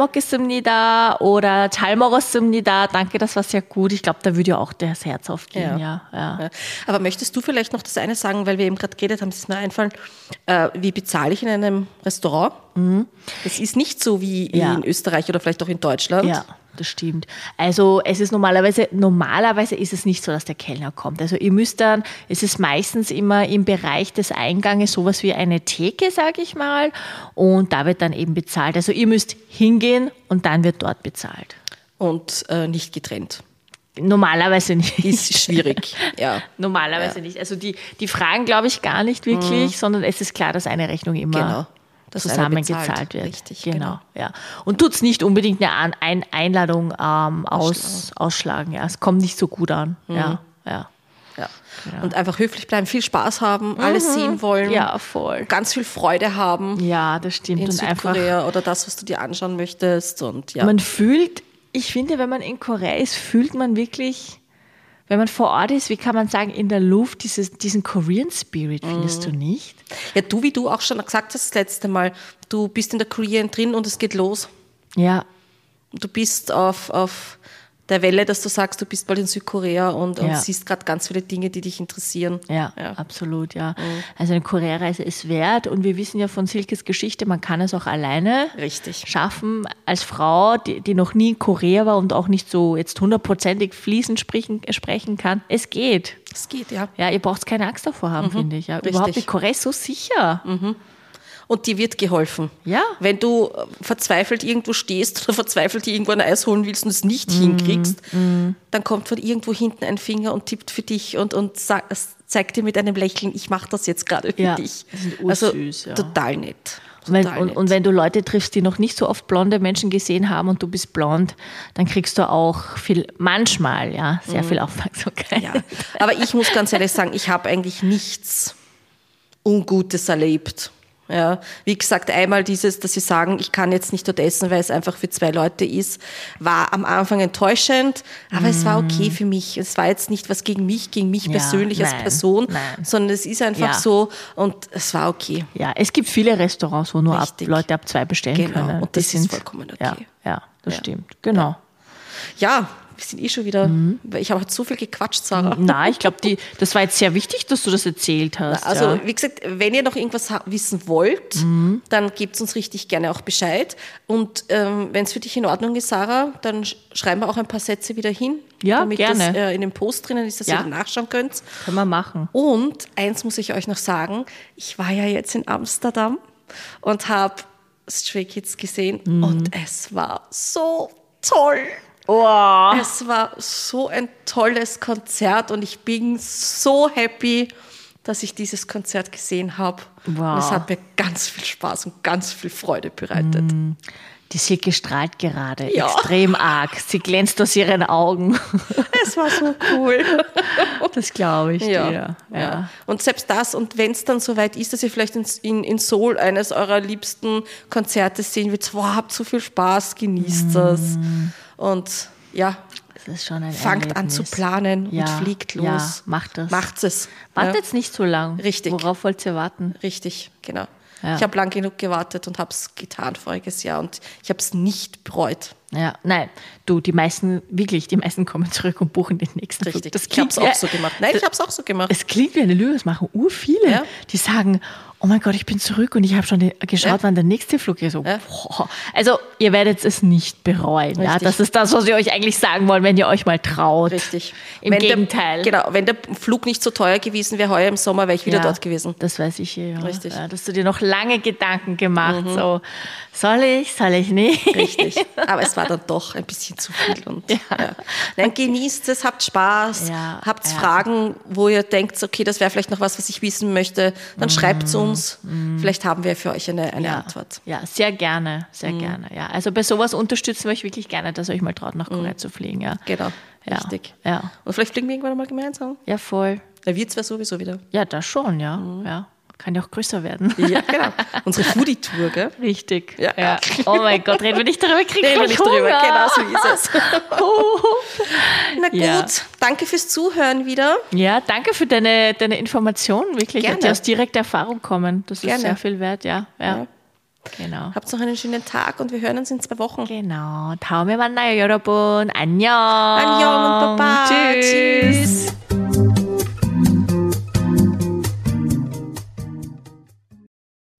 S1: 먹겠습니다 oder 잘 먹었습니다, danke, das war sehr gut. Ich glaube, da würde ja auch das Herz aufgehen. Ja. Ja, ja.
S2: Ja. Aber möchtest du vielleicht noch das eine sagen, weil wir eben gerade geredet haben, es ist mir einfallen, äh, wie bezahle ich in einem Restaurant? Mhm. Das ist nicht so wie
S1: ja.
S2: in Österreich oder vielleicht auch in Deutschland.
S1: Ja. Das stimmt. Also es ist normalerweise, normalerweise ist es nicht so, dass der Kellner kommt. Also ihr müsst dann, es ist meistens immer im Bereich des Einganges sowas wie eine Theke, sage ich mal, und da wird dann eben bezahlt. Also ihr müsst hingehen und dann wird dort bezahlt.
S2: Und äh, nicht getrennt.
S1: Normalerweise nicht.
S2: Ist schwierig, ja.
S1: Normalerweise
S2: ja.
S1: nicht. Also die, die fragen, glaube ich, gar nicht wirklich, mhm. sondern es ist klar, dass eine Rechnung immer...
S2: Genau.
S1: Das zusammengezahlt wird.
S2: Richtig,
S1: genau.
S2: genau.
S1: Ja. Und tut es nicht unbedingt eine Ein- Einladung ähm, aus, ausschlagen. Ja. Es kommt nicht so gut an. Mhm. Ja. Ja.
S2: Ja. Genau. Und einfach höflich bleiben, viel Spaß haben, mhm. alles sehen wollen.
S1: Ja, voll.
S2: Ganz viel Freude haben.
S1: Ja, das stimmt.
S2: In
S1: und
S2: Südkorea
S1: einfach,
S2: oder das, was du dir anschauen möchtest. Und, ja.
S1: Man fühlt, ich finde, wenn man in Korea ist, fühlt man wirklich... Wenn man vor Ort ist, wie kann man sagen, in der Luft, dieses, diesen Korean Spirit, findest mm. du nicht?
S2: Ja, du, wie du auch schon gesagt hast das letzte Mal, du bist in der Korean drin und es geht los.
S1: Ja.
S2: Du bist auf, auf der Welle, dass du sagst, du bist bald in Südkorea und,
S1: ja.
S2: und siehst gerade ganz viele Dinge, die dich interessieren.
S1: Ja, ja. absolut, ja. Mhm. Also eine Korea-Reise ist wert und wir wissen ja von Silkes Geschichte, man kann es auch alleine
S2: Richtig.
S1: schaffen. Als Frau, die, die noch nie in Korea war und auch nicht so jetzt hundertprozentig fließend sprechen, sprechen kann, es geht.
S2: Es geht, ja.
S1: Ja, ihr braucht keine Angst davor haben, mhm. finde ich. Ja. Überhaupt, die Korea ist so sicher.
S2: Mhm. Und dir wird geholfen.
S1: Ja.
S2: Wenn du verzweifelt irgendwo stehst oder verzweifelt irgendwo ein Eis holen willst und es nicht mm, hinkriegst, mm. dann kommt von irgendwo hinten ein Finger und tippt für dich und, und sagt, zeigt dir mit einem Lächeln, ich mache das jetzt gerade für
S1: ja,
S2: dich.
S1: Das sind
S2: also
S1: ursüß, ja.
S2: total nett.
S1: Und wenn, und, und wenn du Leute triffst, die noch nicht so oft blonde Menschen gesehen haben und du bist blond, dann kriegst du auch viel, manchmal, ja, sehr mm. viel Aufmerksamkeit.
S2: Ja. Aber ich muss ganz ehrlich sagen, ich habe eigentlich nichts Ungutes erlebt. Ja, wie gesagt, einmal dieses, dass sie sagen, ich kann jetzt nicht dort essen, weil es einfach für zwei Leute ist, war am Anfang enttäuschend, aber mm. es war okay für mich. Es war jetzt nicht was gegen mich, gegen mich ja, persönlich
S1: nein,
S2: als Person,
S1: nein.
S2: sondern es ist einfach ja. so und es war okay.
S1: Ja, es gibt viele Restaurants, wo nur ab, Leute ab zwei bestellen
S2: genau.
S1: können.
S2: Und das
S1: Die
S2: ist
S1: sind,
S2: vollkommen okay.
S1: Ja, ja das ja. stimmt, genau.
S2: Ja, wir sind eh schon wieder, mhm. weil ich habe heute so viel gequatscht, Sarah.
S1: Nein, ich glaube, das war jetzt sehr wichtig, dass du das erzählt hast.
S2: Also,
S1: ja.
S2: wie gesagt, wenn ihr noch irgendwas wissen wollt, mhm. dann gebt uns richtig gerne auch Bescheid. Und ähm, wenn es für dich in Ordnung ist, Sarah, dann sch- schreiben wir auch ein paar Sätze wieder hin,
S1: ja,
S2: damit
S1: gerne.
S2: das äh, in dem Post drinnen ist, dass
S1: ja.
S2: ihr nachschauen könnt.
S1: Können wir machen.
S2: Und eins muss ich euch noch sagen, ich war ja jetzt in Amsterdam und habe Stray Kids gesehen mhm. und es war so toll.
S1: Oh.
S2: Es war so ein tolles Konzert und ich bin so happy, dass ich dieses Konzert gesehen habe.
S1: Wow.
S2: Und es hat mir ganz viel Spaß und ganz viel Freude bereitet.
S1: Mm. Die Silke strahlt gerade
S2: ja.
S1: extrem arg. Sie glänzt aus ihren Augen.
S2: Es war so cool.
S1: Das glaube ich
S2: ja.
S1: dir. Ja.
S2: Ja. Und selbst das, und wenn es dann soweit ist, dass ihr vielleicht in, in, in Seoul eines eurer liebsten Konzerte sehen wird, wow, habt so viel Spaß, genießt das. Mm. Und ja,
S1: das ist schon ein
S2: fangt
S1: Erlebnis.
S2: an zu planen
S1: ja.
S2: und fliegt los.
S1: Ja, macht das.
S2: Macht es.
S1: Wartet
S2: ja.
S1: nicht so lang.
S2: Richtig.
S1: Worauf wollt ihr warten?
S2: Richtig, genau.
S1: Ja.
S2: Ich habe lang genug gewartet und habe es getan voriges Jahr und ich habe es nicht bereut.
S1: Ja, nein, du, die meisten, wirklich, die meisten kommen zurück und buchen den nächsten
S2: Richtig,
S1: Flug. Das
S2: ich habe es auch
S1: ja,
S2: so gemacht. Nein, ich habe es auch so gemacht.
S1: Es klingt wie eine Lüge, das machen ur viele.
S2: Ja.
S1: Die sagen, oh mein Gott, ich bin zurück und ich habe schon geschaut, ja. wann der nächste Flug ist. So,
S2: ja.
S1: Also ihr werdet es nicht bereuen. Ja? Das ist das, was wir euch eigentlich sagen wollen, wenn ihr euch mal traut.
S2: Richtig.
S1: Im
S2: wenn
S1: Gegenteil.
S2: Der, genau, wenn der Flug nicht so teuer gewesen wäre, heuer im Sommer wäre ich wieder
S1: ja,
S2: dort gewesen.
S1: Das weiß ich ja.
S2: Richtig.
S1: Ja, dass du dir noch lange Gedanken gemacht mhm. so, soll ich, soll ich nicht?
S2: Richtig. Aber es war dann doch ein bisschen zu viel. Und, ja. Ja. Nein, genießt es, habt Spaß,
S1: ja,
S2: habt
S1: ja.
S2: Fragen, wo ihr denkt, okay, das wäre vielleicht noch was, was ich wissen möchte, dann mm. schreibt es uns. Mm. Vielleicht haben wir für euch eine, eine
S1: ja.
S2: Antwort.
S1: Ja, sehr gerne, sehr mm. gerne. Ja. Also bei sowas unterstützen wir euch wirklich gerne, dass ihr euch mal traut, nach Korea mm. zu fliegen. Ja.
S2: Genau,
S1: ja.
S2: richtig.
S1: Ja.
S2: Und vielleicht fliegen wir irgendwann mal gemeinsam.
S1: Ja, voll.
S2: Ja, wir zwei sowieso wieder.
S1: Ja, das schon, ja. Mm. ja. Kann ja auch größer werden.
S2: Ja, genau. Unsere Foodie-Tour, gell?
S1: Richtig.
S2: Ja.
S1: ja. Oh mein Gott, reden wir nicht darüber, kriegen
S2: wir nicht
S1: Hunger.
S2: drüber. Genau so ist es.
S1: Oh.
S2: Na gut, ja. danke fürs Zuhören wieder.
S1: Ja, danke für deine, deine Informationen, wirklich,
S2: Gerne.
S1: die aus direkter Erfahrung kommen. Das
S2: Gerne.
S1: ist sehr viel wert, ja. ja.
S2: ja.
S1: Genau.
S2: Habt noch einen schönen Tag und wir hören uns in zwei Wochen.
S1: Genau. 다음에 만나요, 여러분. 안녕.
S2: 안녕 und Baba.